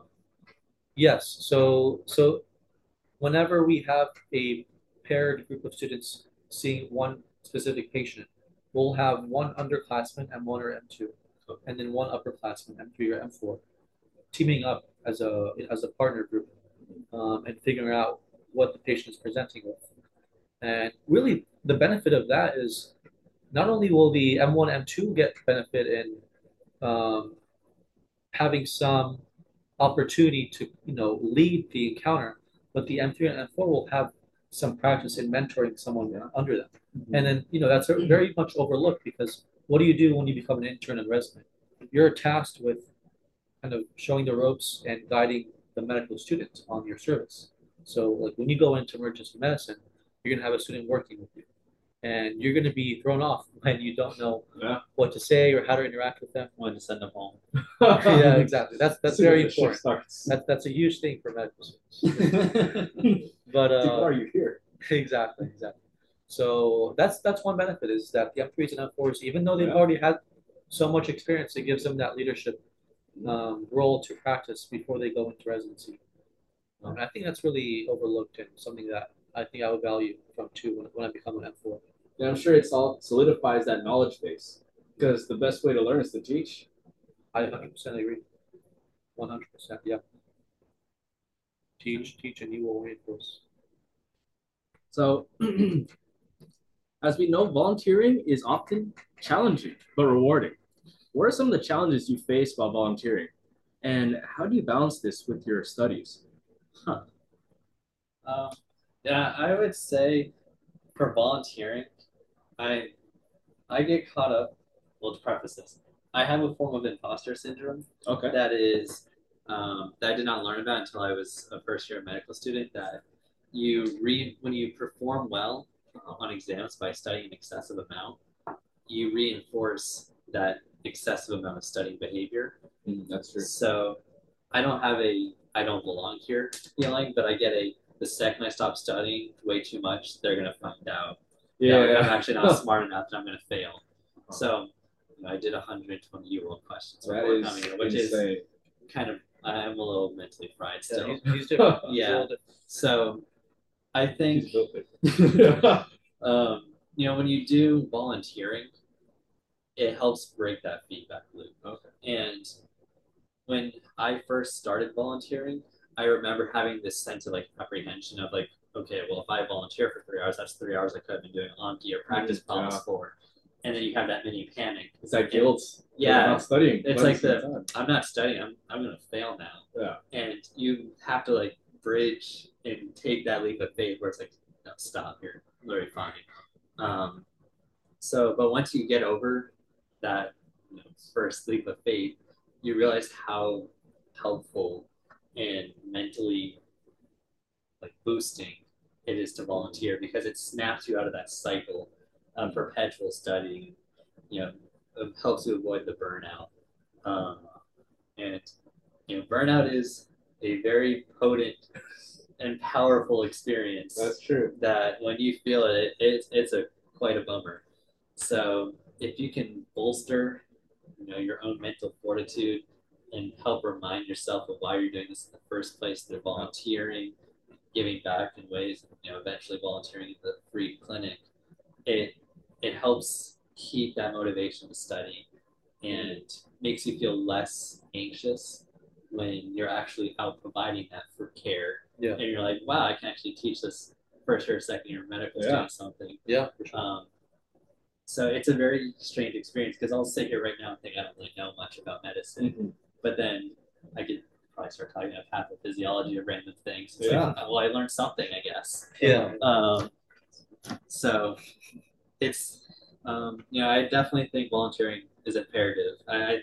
yes. So, so whenever we have a paired group of students seeing one specific patient, we'll have one underclassman, M one or M two, and then one upperclassman, M three or M four, teaming up as a as a partner group um, and figuring out what the patient is presenting with. And really, the benefit of that is not only will the M one, M two get benefit in um, having some opportunity to, you know, lead the encounter, but the M three and M four will have some practice in mentoring someone under them. Mm-hmm. And then, you know, that's very much overlooked because what do you do when you become an intern and resident? You're tasked with kind of showing the ropes and guiding the medical student on your service. So like when you go into emergency medicine, you're going to have a student working with you. And you're going to be thrown off when you don't know yeah. what to say or how to interact with them. When to send them home. Yeah, exactly. That's that's very important. That's that's a huge thing for medical students. But uh, why are you here? Exactly, exactly. So that's that's one benefit is that the M threes and M fours, even though they've yeah. already had so much experience, it gives them that leadership um, role to practice before they go into residency. Um, and I think that's really overlooked and something that I think I would value from too when, when I become an M four. Yeah, I'm sure it all solidifies that knowledge base because the best way to learn is to teach. I one hundred percent agree. one hundred percent, yeah. Teach, teach, and you will reinforce. So, as we know, volunteering is often challenging but rewarding. What are some of the challenges you face while volunteering? And how do you balance this with your studies? Huh. Um, yeah, I would say for volunteering, I I get caught up. Well, to preface this, I have a form of imposter syndrome Okay. that is um, that I did not learn about until I was a first year medical student. That you read when you perform well uh, on exams by studying an excessive amount, you reinforce that excessive amount of studying behavior. Mm, that's true. So I don't have a I don't belong here feeling, but I get a the second I stop studying way too much, they're gonna find out. Yeah, that I'm actually not smart enough and I'm gonna fail. Uh-huh. So you know, I did one hundred twenty U world questions That before is coming here, which insane. is kind of I'm a little mentally fried Yeah, still. he's, he's different. He's a Yeah. little different. So I think He's built it. um, you know when you do volunteering, it helps break that feedback loop. Okay. And when I first started volunteering, I remember having this sense of like apprehension of like, okay, well, if I volunteer for three hours, that's three hours I could have been doing Anki or practice problems Yeah. for. And then you have that mini panic. It's that guilt. Yeah. You're not studying. It's When like is the the, time? I'm not studying, I'm, I'm going to fail now. Yeah. And you have to like bridge and take that leap of faith where it's like, no, stop, you're literally fine. Um, so, but once you get over that you know, first leap of faith, you realize how helpful and mentally like boosting it is to volunteer because it snaps you out of that cycle of perpetual studying. You know, it helps you avoid the burnout. Um, and you know, burnout is a very potent and powerful experience. That's true. That when you feel it, it's it's a quite a bummer. So if you can bolster, you know, your own mental fortitude and help remind yourself of why you're doing this in the first place through volunteering, giving back in ways, you know, eventually volunteering at the free clinic, it it helps keep that motivation to study and makes you feel less anxious when you're actually out providing that for care. Yeah. And you're like, wow, I can actually teach this first or second year medical Yeah. student something. Yeah, for sure. Um, so it's a very strange experience because I'll sit here right now and think I don't really know much about medicine, Mhm. but then I could probably start talking about pathophysiology or random things. It's Yeah. like, well, I learned something, I guess. Yeah. Um, so it's, um, you know, I definitely think volunteering is imperative. I, I,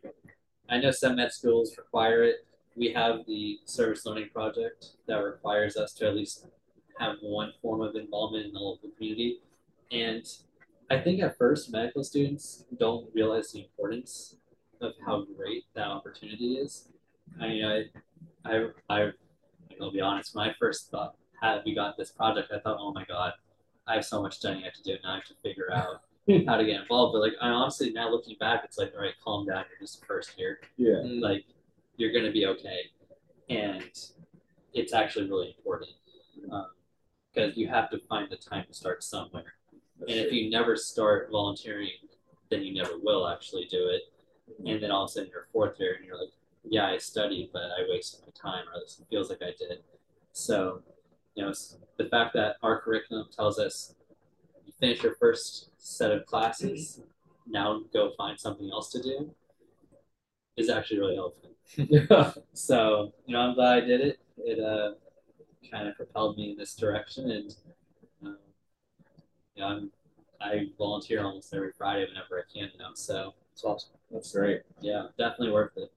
I know some med schools require it. We have the service learning project that requires us to at least have one form of involvement in the local community. And I think at first medical students don't realize the importance of how great that opportunity is. I mean, I, I, I, I'll be honest. When I first thought, had we got this project, I thought, oh my god, I have so much studying I have to do. Now I have to figure out how to get involved. But like, I honestly, now looking back, it's like, all right, calm down. You're just first year. Yeah. Like, you're gonna be okay, and it's actually really important because um, you have to find the time to start somewhere. That's and true. if you never start volunteering, then you never will actually do it. And then all of a sudden you're fourth year and you're like, yeah, I studied, but I wasted my time, or this feels like I did. So, you know, the fact that our curriculum tells us you finish your first set of classes, now go find something else to do, is actually really helpful. Yeah. So, you know, I'm glad I did it. It uh, kind of propelled me in this direction, and um, you know, I'm I volunteer almost every Friday whenever I can now. So It's awesome. That's great. yeah, definitely worth it.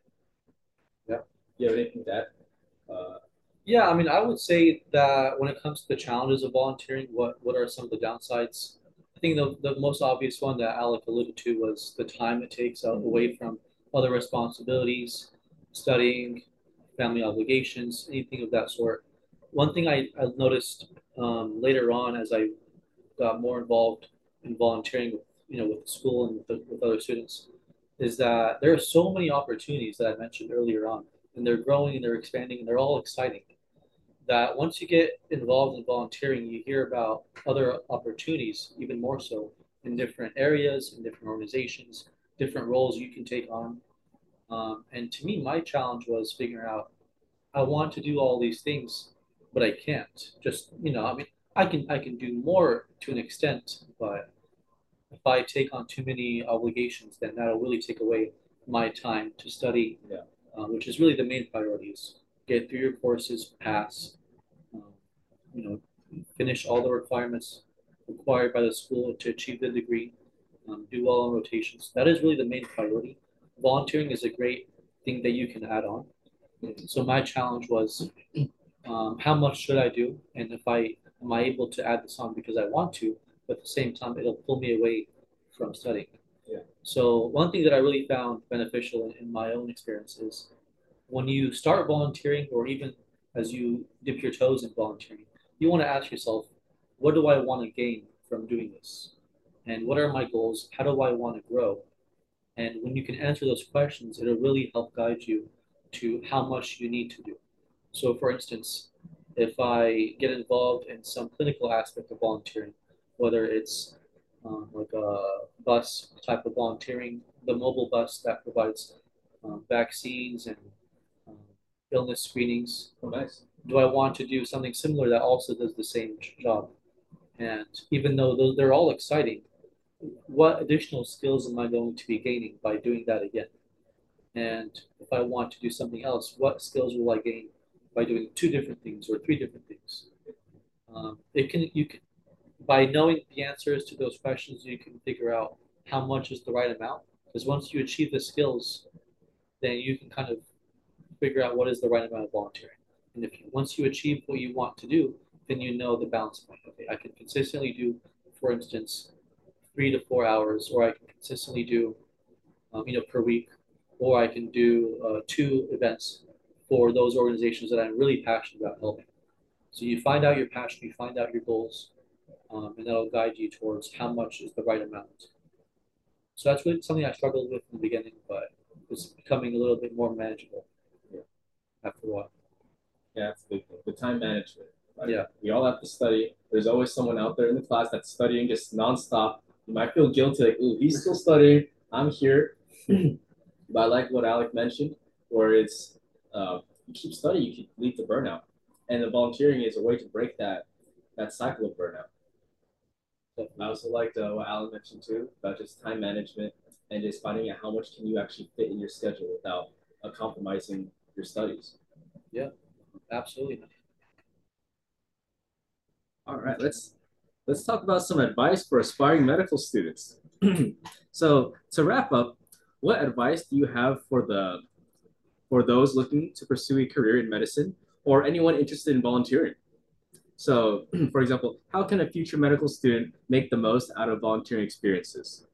You have anything to add? Uh, Yeah, I mean, I would say that when it comes to the challenges of volunteering, what what are some of the downsides? I think the the most obvious one that Alec alluded to was the time it takes out away from other responsibilities, studying, family obligations, anything of that sort. One thing I, I noticed um, later on as I got more involved in volunteering with you know with the school and with, the, with other students is that there are so many opportunities that I mentioned earlier on, and they're growing and they're expanding and they're all exciting. That once you get involved in volunteering, you hear about other opportunities, even more so in different areas, in different organizations, different roles you can take on. Um, and to me, my challenge was figuring out I want to do all these things, but I can't. Just, you know, I mean, I can I can do more to an extent, but if I take on too many obligations, then that'll really take away my time to study, Yeah. uh, which is really the main priority is get through your courses, pass, um, you know, finish all the requirements required by the school to achieve the degree, um, do well on rotations. That is really the main priority. Volunteering is a great thing that you can add on. So my challenge was, um, how much should I do, and if I am I able to add this on because I want to, but at the same time it'll pull me away from studying. Yeah. So one thing that I really found beneficial in, in my own experience is when you start volunteering, or even as you dip your toes in volunteering, you want to ask yourself, what do I want to gain from doing this? And what are my goals? How do I want to grow? And when you can answer those questions, it'll really help guide you to how much you need to do. So, for instance, if I get involved in some clinical aspect of volunteering, whether it's um, like a bus type of volunteering, the mobile bus that provides um, vaccines and um, illness screenings, Oh, nice. do I want to do something similar that also does the same job? And even though those, they're all exciting, what additional skills am I going to be gaining by doing that again? And if I want to do something else, what skills will I gain by doing two different things or three different things? Um, it can you can by knowing the answers to those questions, you can figure out how much is the right amount. Because once you achieve the skills, then you can kind of figure out what is the right amount of volunteering. And if you, once you achieve what you want to do, then you know the balance point. Okay, I can consistently do, for instance, three to four hours, or I can consistently do, um, you know, per week, or I can do uh, two events for those organizations that I'm really passionate about helping. So you find out your passion, you find out your goals, um, and that'll guide you towards how much is the right amount. So that's really something I struggled with in the beginning, but it's becoming a little bit more manageable after a while. Yeah, that's the big thing. The time management. Right? Yeah. We all have to study. There's always someone out there in the class that's studying just nonstop. You might feel guilty, like, ooh, he's still studying. I'm here. But I like what Alec mentioned, where it's uh, you keep studying, you keep lead to burnout. And the volunteering is a way to break that that cycle of burnout. So I also liked uh, what Alan mentioned too about just time management and just finding out how much can you actually fit in your schedule without uh, compromising your studies. Yeah, absolutely. All right, let's let's talk about some advice for aspiring medical students. So to wrap up, what advice do you have for the for those looking to pursue a career in medicine or anyone interested in volunteering? So, for example, how can a future medical student make the most out of volunteering experiences?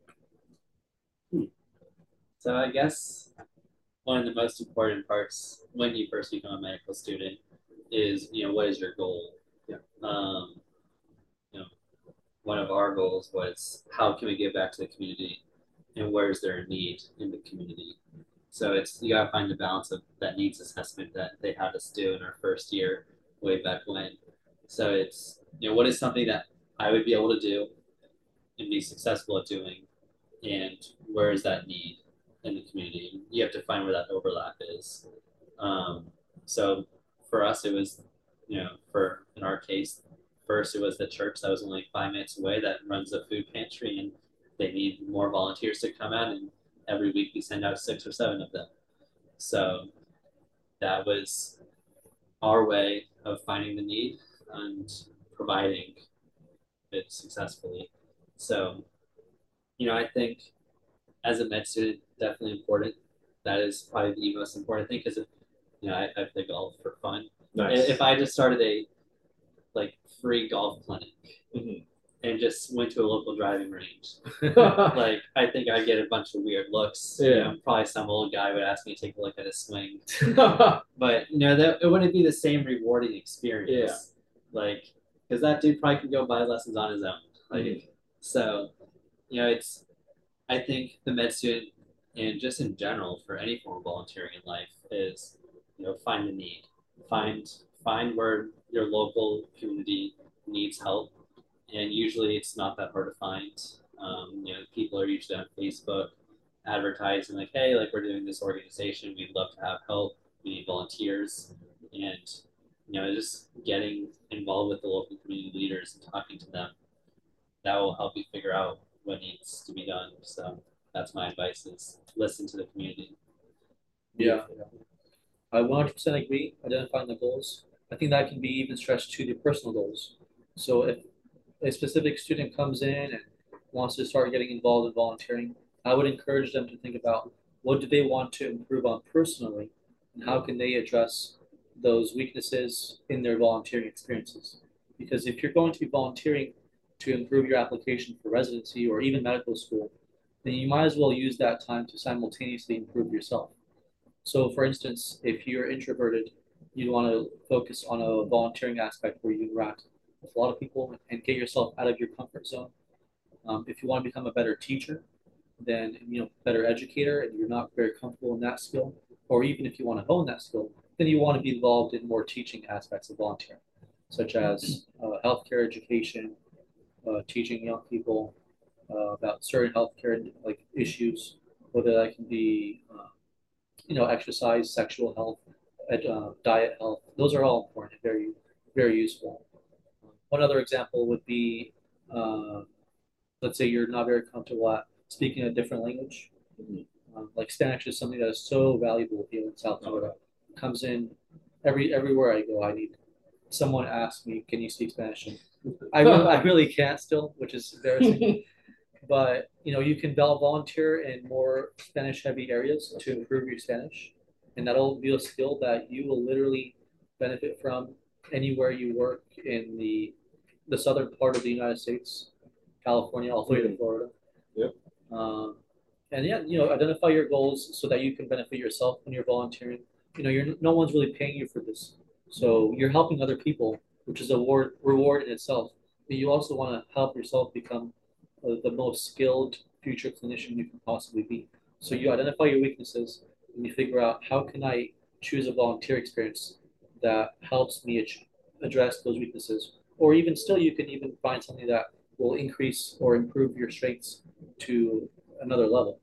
So I guess one of the most important parts when you first become a medical student is, you know, what is your goal? Yeah. Um, you know, one of our goals was how can we give back to the community and where's there a need in the community? So it's you gotta find the balance of that needs assessment that they had us do in our first year way back when. So it's, you know, what is something that I would be able to do and be successful at doing, and where is that need in the community? You have to find where that overlap is. Um, so for us, it was, you know, for in our case, first it was the church that was only five minutes away that runs a food pantry, and they need more volunteers to come out, and every week we send out six or seven of them. So that was our way of finding the need and providing it successfully. So, you know, I think as a med student, definitely important. That is probably the most important thing because, you know, I, I play golf for fun. Nice. If I just started a like free golf clinic mm-hmm. and just went to a local driving range, like I think I'd get a bunch of weird looks. Yeah. You know, probably some old guy would ask me to take a look at his swing. But you know, that it wouldn't be the same rewarding experience. Yeah. Like, because that dude probably could go buy lessons on his own. Like, mm-hmm. So, you know, it's I think the med student and just in general for any form of volunteering in life is, you know, find the need, find find where your local community needs help, and usually it's not that hard to find. Um, you know, people are usually on Facebook advertising like, hey, like we're doing this organization, we'd love to have help, we need volunteers. and you know just getting involved with the local community leaders and talking to them, that will help you figure out what needs to be done. So that's my advice: is listen to the community. Yeah, I one hundred percent agree. Identifying the goals. I think that can be even stretched to the personal goals. So if a specific student comes in and wants to start getting involved in volunteering, I would encourage them to think about what do they want to improve on personally, and how can they address those weaknesses in their volunteering experiences. Because if you're going to be volunteering to improve your application for residency or even medical school, then you might as well use that time to simultaneously improve yourself. So, for instance, if you're introverted, you want to focus on a volunteering aspect where you interact with a lot of people and get yourself out of your comfort zone. Um, if you want to become a better teacher, then you know better educator, and you're not very comfortable in that skill, or even if you want to hone that skill, then you want to be involved in more teaching aspects of volunteering, such as uh, healthcare education, uh, teaching young people uh, about certain healthcare like issues, whether that can be uh, you know, exercise, sexual health, ed, uh, diet health. Those are all important and very, very useful. One other example would be, uh, let's say you're not very comfortable at speaking a different language. Mhm. Um, like Spanish is something that is so valuable here in South Florida. It comes in every everywhere I go. I need someone asks me, "Can you speak Spanish?" And I really, I really can't still, which is embarrassing. But you know, you can volunteer in more Spanish-heavy areas to improve your Spanish, and that'll be a skill that you will literally benefit from anywhere you work in the the southern part of the United States, California, all the way to Florida. Yep. Um, and yeah, you know, identify your goals so that you can benefit yourself when you're volunteering. You know, you're no one's really paying you for this, so you're helping other people, which is a reward reward in itself. But you also want to help yourself become uh, the most skilled future clinician you can possibly be. So you identify your weaknesses and you figure out how can I choose a volunteer experience that helps me ad- address those weaknesses, or even still, you can even find something that will increase or improve your strengths to another level.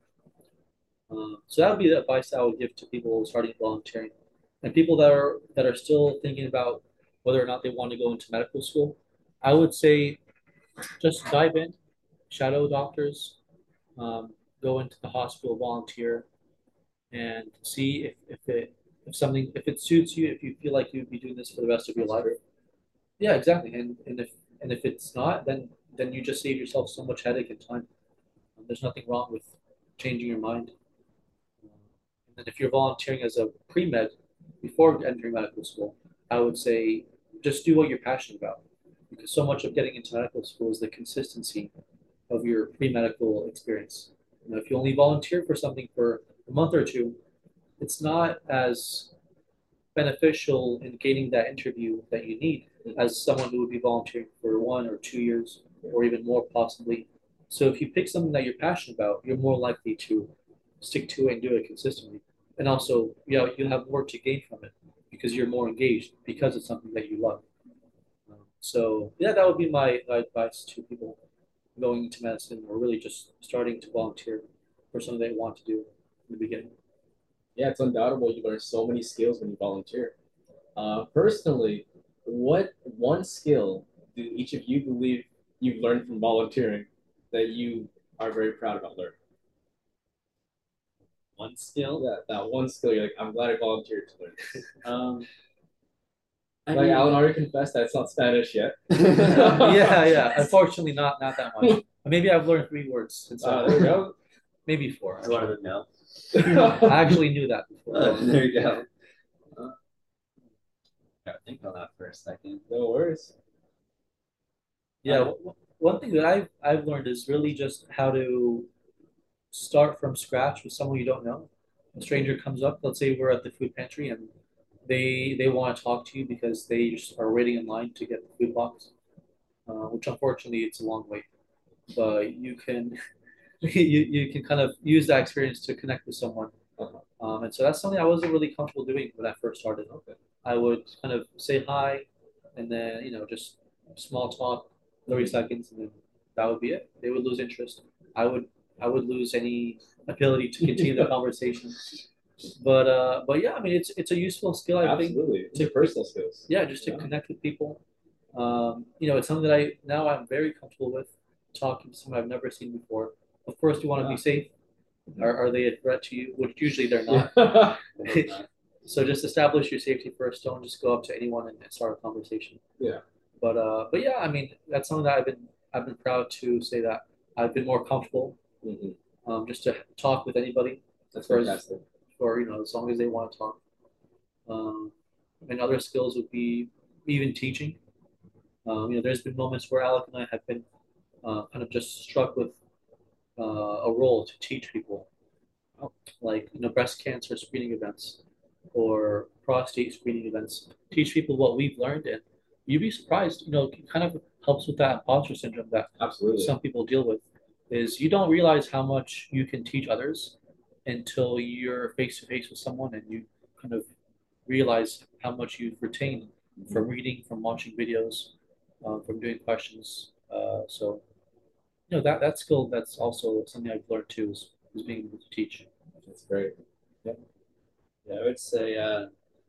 Um, so that would be the advice I would give to people starting volunteering, and people that are that are still thinking about whether or not they want to go into medical school. I would say just dive in, shadow doctors, um, go into the hospital, volunteer, and see if, if it if something if it suits you, if you feel like you'd be doing this for the rest of your life. Yeah, exactly. And and if and if it's not, then then you just save yourself so much headache and time. Um, there's nothing wrong with changing your mind. Um, and then if you're volunteering as a pre med before entering medical school, I would say just do what you're passionate about, because so much of getting into medical school is the consistency of your pre-medical experience. You know, if you only volunteer for something for a month or two, it's not as beneficial in gaining that interview that you need as someone who would be volunteering for one or two years or even more possibly. So if you pick something that you're passionate about, you're more likely to stick to it and do it consistently. And also, you know, you have more to gain from it because you're more engaged because it's something that you love. Um, so yeah, that would be my, my advice to people going into medicine or really just starting to volunteer for something they want to do in the beginning. Yeah, it's undoubtable you learn so many skills when you volunteer. Uh, personally, what one skill do each of you believe you've learned from volunteering that you are very proud about learning? One skill. Yeah, that one skill you're like, I'm glad I volunteered to learn this. Um, I Like mean, Alan already confessed that it's not Spanish yet. yeah, yeah. Unfortunately, not not that much. Maybe I've learned three words since Uh, I there we go. maybe four. you wanted to know. I actually knew that before. Uh, there you go. Uh, gotta think on that for a second. No worries. Yeah, w- one thing that I've I've learned is really just how to start from scratch with someone you don't know. A stranger comes up, let's say we're at the food pantry and they they want to talk to you because they just are waiting in line to get the food box, uh, which unfortunately it's a long wait. But you can you, you can kind of use that experience to connect with someone. Uh-huh. Um, and so that's something I wasn't really comfortable doing when I first started. Okay. I would kind of say hi and then, you know, just small talk, thirty seconds, and then that would be it. They would lose interest. I would I would lose any ability to continue the conversation. But uh, but yeah, I mean, it's it's a useful skill, I think. Absolutely. Interpersonal skills. Yeah, just to Yeah. connect with people. Um, you know, it's something that I now I'm very comfortable with talking to someone I've never seen before. Of course, you want to Yeah. be safe. Are, are they a threat to you? Which usually they're not. Yeah. So just establish your safety first. Don't just go up to anyone and, and start a conversation. Yeah. But uh, but yeah, I mean, that's something that I've been I've been proud to say that I've been more comfortable Mhm. um, just to talk with anybody That's for as, fantastic. for you know as long as they want to talk. Um, and other skills would be even teaching. Um, you know, there's been moments where Alec and I have been uh, kind of just struck with uh, a role to teach people, like you know, breast cancer screening events or prostate screening events. Teach people what we've learned, and you'd be surprised. You know, it kind of helps with that imposter syndrome that Absolutely. some people deal with. Is you don't realize how much you can teach others until you're face to face with someone and you kind of realize how much you've retained from reading, from watching videos, um, from doing questions. Uh, so, you know, that that skill that's also something I've learned too is, is being able to teach. That's great. Yeah, I would say uh,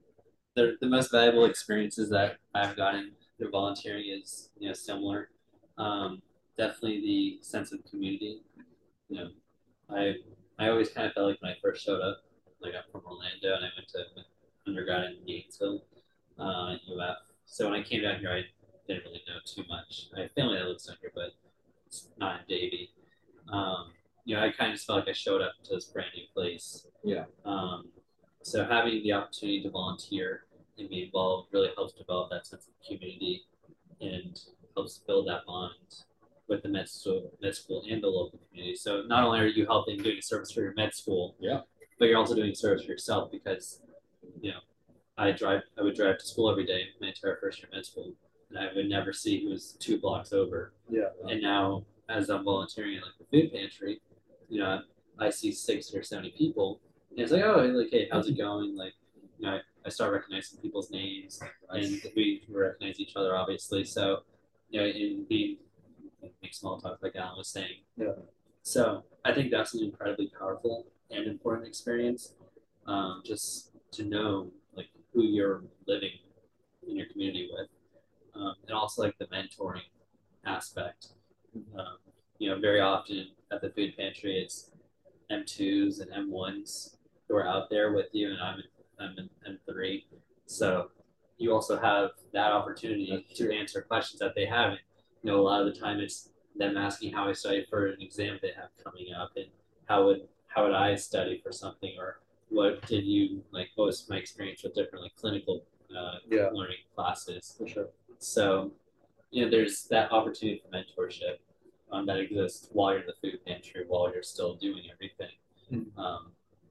the the most valuable experiences that I've gotten through volunteering is you know similar. Um, Definitely the sense of community. You know, I I always kind of felt like when I first showed up, like I'm from Orlando and I went to undergrad in Gainesville, uh, at U F. So when I came down here, I didn't really know too much. I have family that lives down here, but it's not in Davie. Um, you know, I kind of just felt like I showed up to this brand new place. Yeah. Um, so having the opportunity to volunteer and be involved really helps develop that sense of community and helps build that bond with the med school, med school and the local community. So not only are you helping doing a service for your med school, yeah, but you're also doing a service for yourself because, you know, I drive, I would drive to school every day my entire first year of med school, and I would never see who was two blocks over. Yeah. And now, as I'm volunteering at like the food pantry, you know, I see sixty or seventy people, and it's like, oh, like, hey, how's it going? Like, you know, I, I start recognizing people's names, and we recognize each other, obviously. So, you know, in being make small talk, like Alan was saying. Yeah. So I think that's an incredibly powerful and important experience. Um, just to know like who you're living in your community with, um, and also like the mentoring aspect. Um, you know, very often at the food pantry, it's M twos and M ones who are out there with you, and I'm I'm in M three, so you also have that opportunity to answer questions that they haven't. You know, a lot of the time it's them asking how I studied for an exam they have coming up, and how would how would I study for something, or what did you like? What was my experience with different like clinical uh, Yeah. learning classes? For sure. So, you know, there's that opportunity for mentorship um, that exists while you're in the food pantry, while you're still doing everything. Mm-hmm. Um,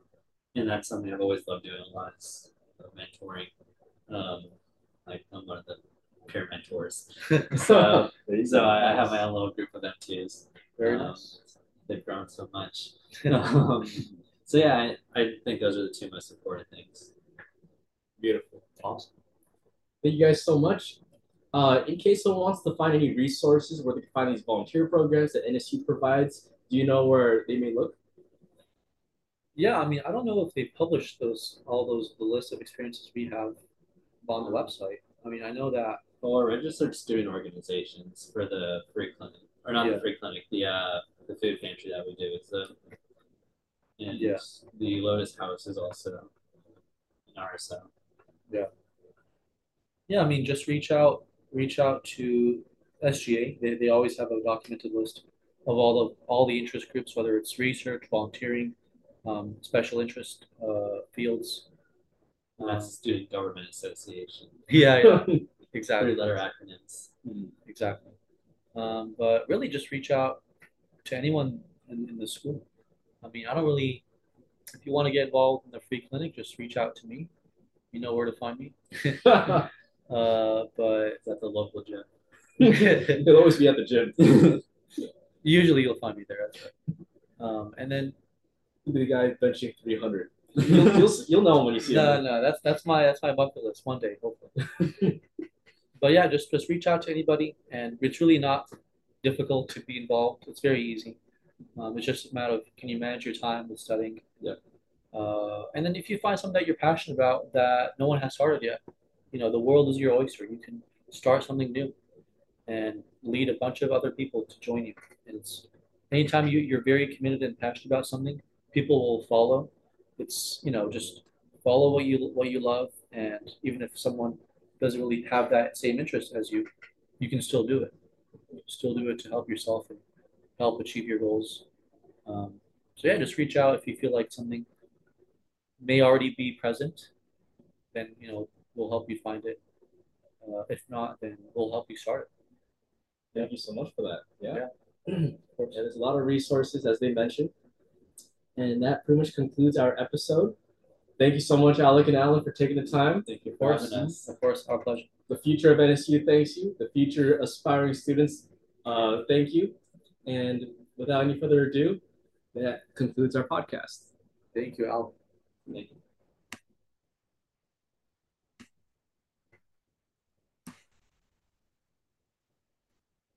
and that's something I've always loved doing a lot is uh, mentoring. Um, like I'm one of the peer mentors, so so I, I have my own little group of M twos. Very um, nice. They've grown so much. um, so yeah, I, I think those are the two most important things. Beautiful. Awesome. Thank you guys so much. Uh, in case someone wants to find any resources where they can find these volunteer programs that N S U provides, do you know where they may look? Yeah, I mean, I don't know if they published those all those the list of experiences we have on the website. I mean, I know that. Or registered student organizations for the free clinic, or not Yeah. the free clinic, the uh, the food pantry that we do. It's the and Yeah. the Lotus House is also in R S O. Yeah. Yeah, I mean, just reach out, reach out to S G A. They, they always have a documented list of all the all the interest groups, whether it's research, volunteering, um, special interest uh, fields. And that's Student Government Association. Yeah, yeah, exactly. Three letter acronyms. Mm, exactly. Um, but really, just reach out to anyone in, in the school. I mean, I don't really. If you want to get involved in the free clinic, just reach out to me. You know where to find me. uh, but Is that the local gym? They'll always be at the gym. Usually, you'll find me there. That's right. Um, and then the guy benching three hundred. You'll, you'll, you'll know when you see no, him. no, that's that's my that's my bucket list one day, hopefully. But yeah, just just reach out to anybody, and it's really not difficult to be involved. It's very easy. Um, it's just a matter of can you manage your time with studying. Yeah. Uh, and then if you find something that you're passionate about that no one has started yet, you know, the world is your oyster. You can start something new and lead a bunch of other people to join you. And it's anytime you, you're very committed and passionate about something, people will follow. It's, you know, just follow what you what you love, and even if someone doesn't really have that same interest as you, you can still do it. Still do it to help yourself and help achieve your goals. Um, so yeah, just reach out if you feel like something may already be present, then you know we'll help you find it. Uh, if not, then we'll help you start it. Thank you so much for that. Yeah. Yeah. Yeah, there's a lot of resources, as they mentioned. And that pretty much concludes our episode. Thank you so much, Alec and Alan, for taking the time. Thank you Of for course, having us. of course, our pleasure. The future of N S U thanks you. The future aspiring students, uh, thank you. And without any further ado, that concludes our podcast. Thank you, Al. Thank you.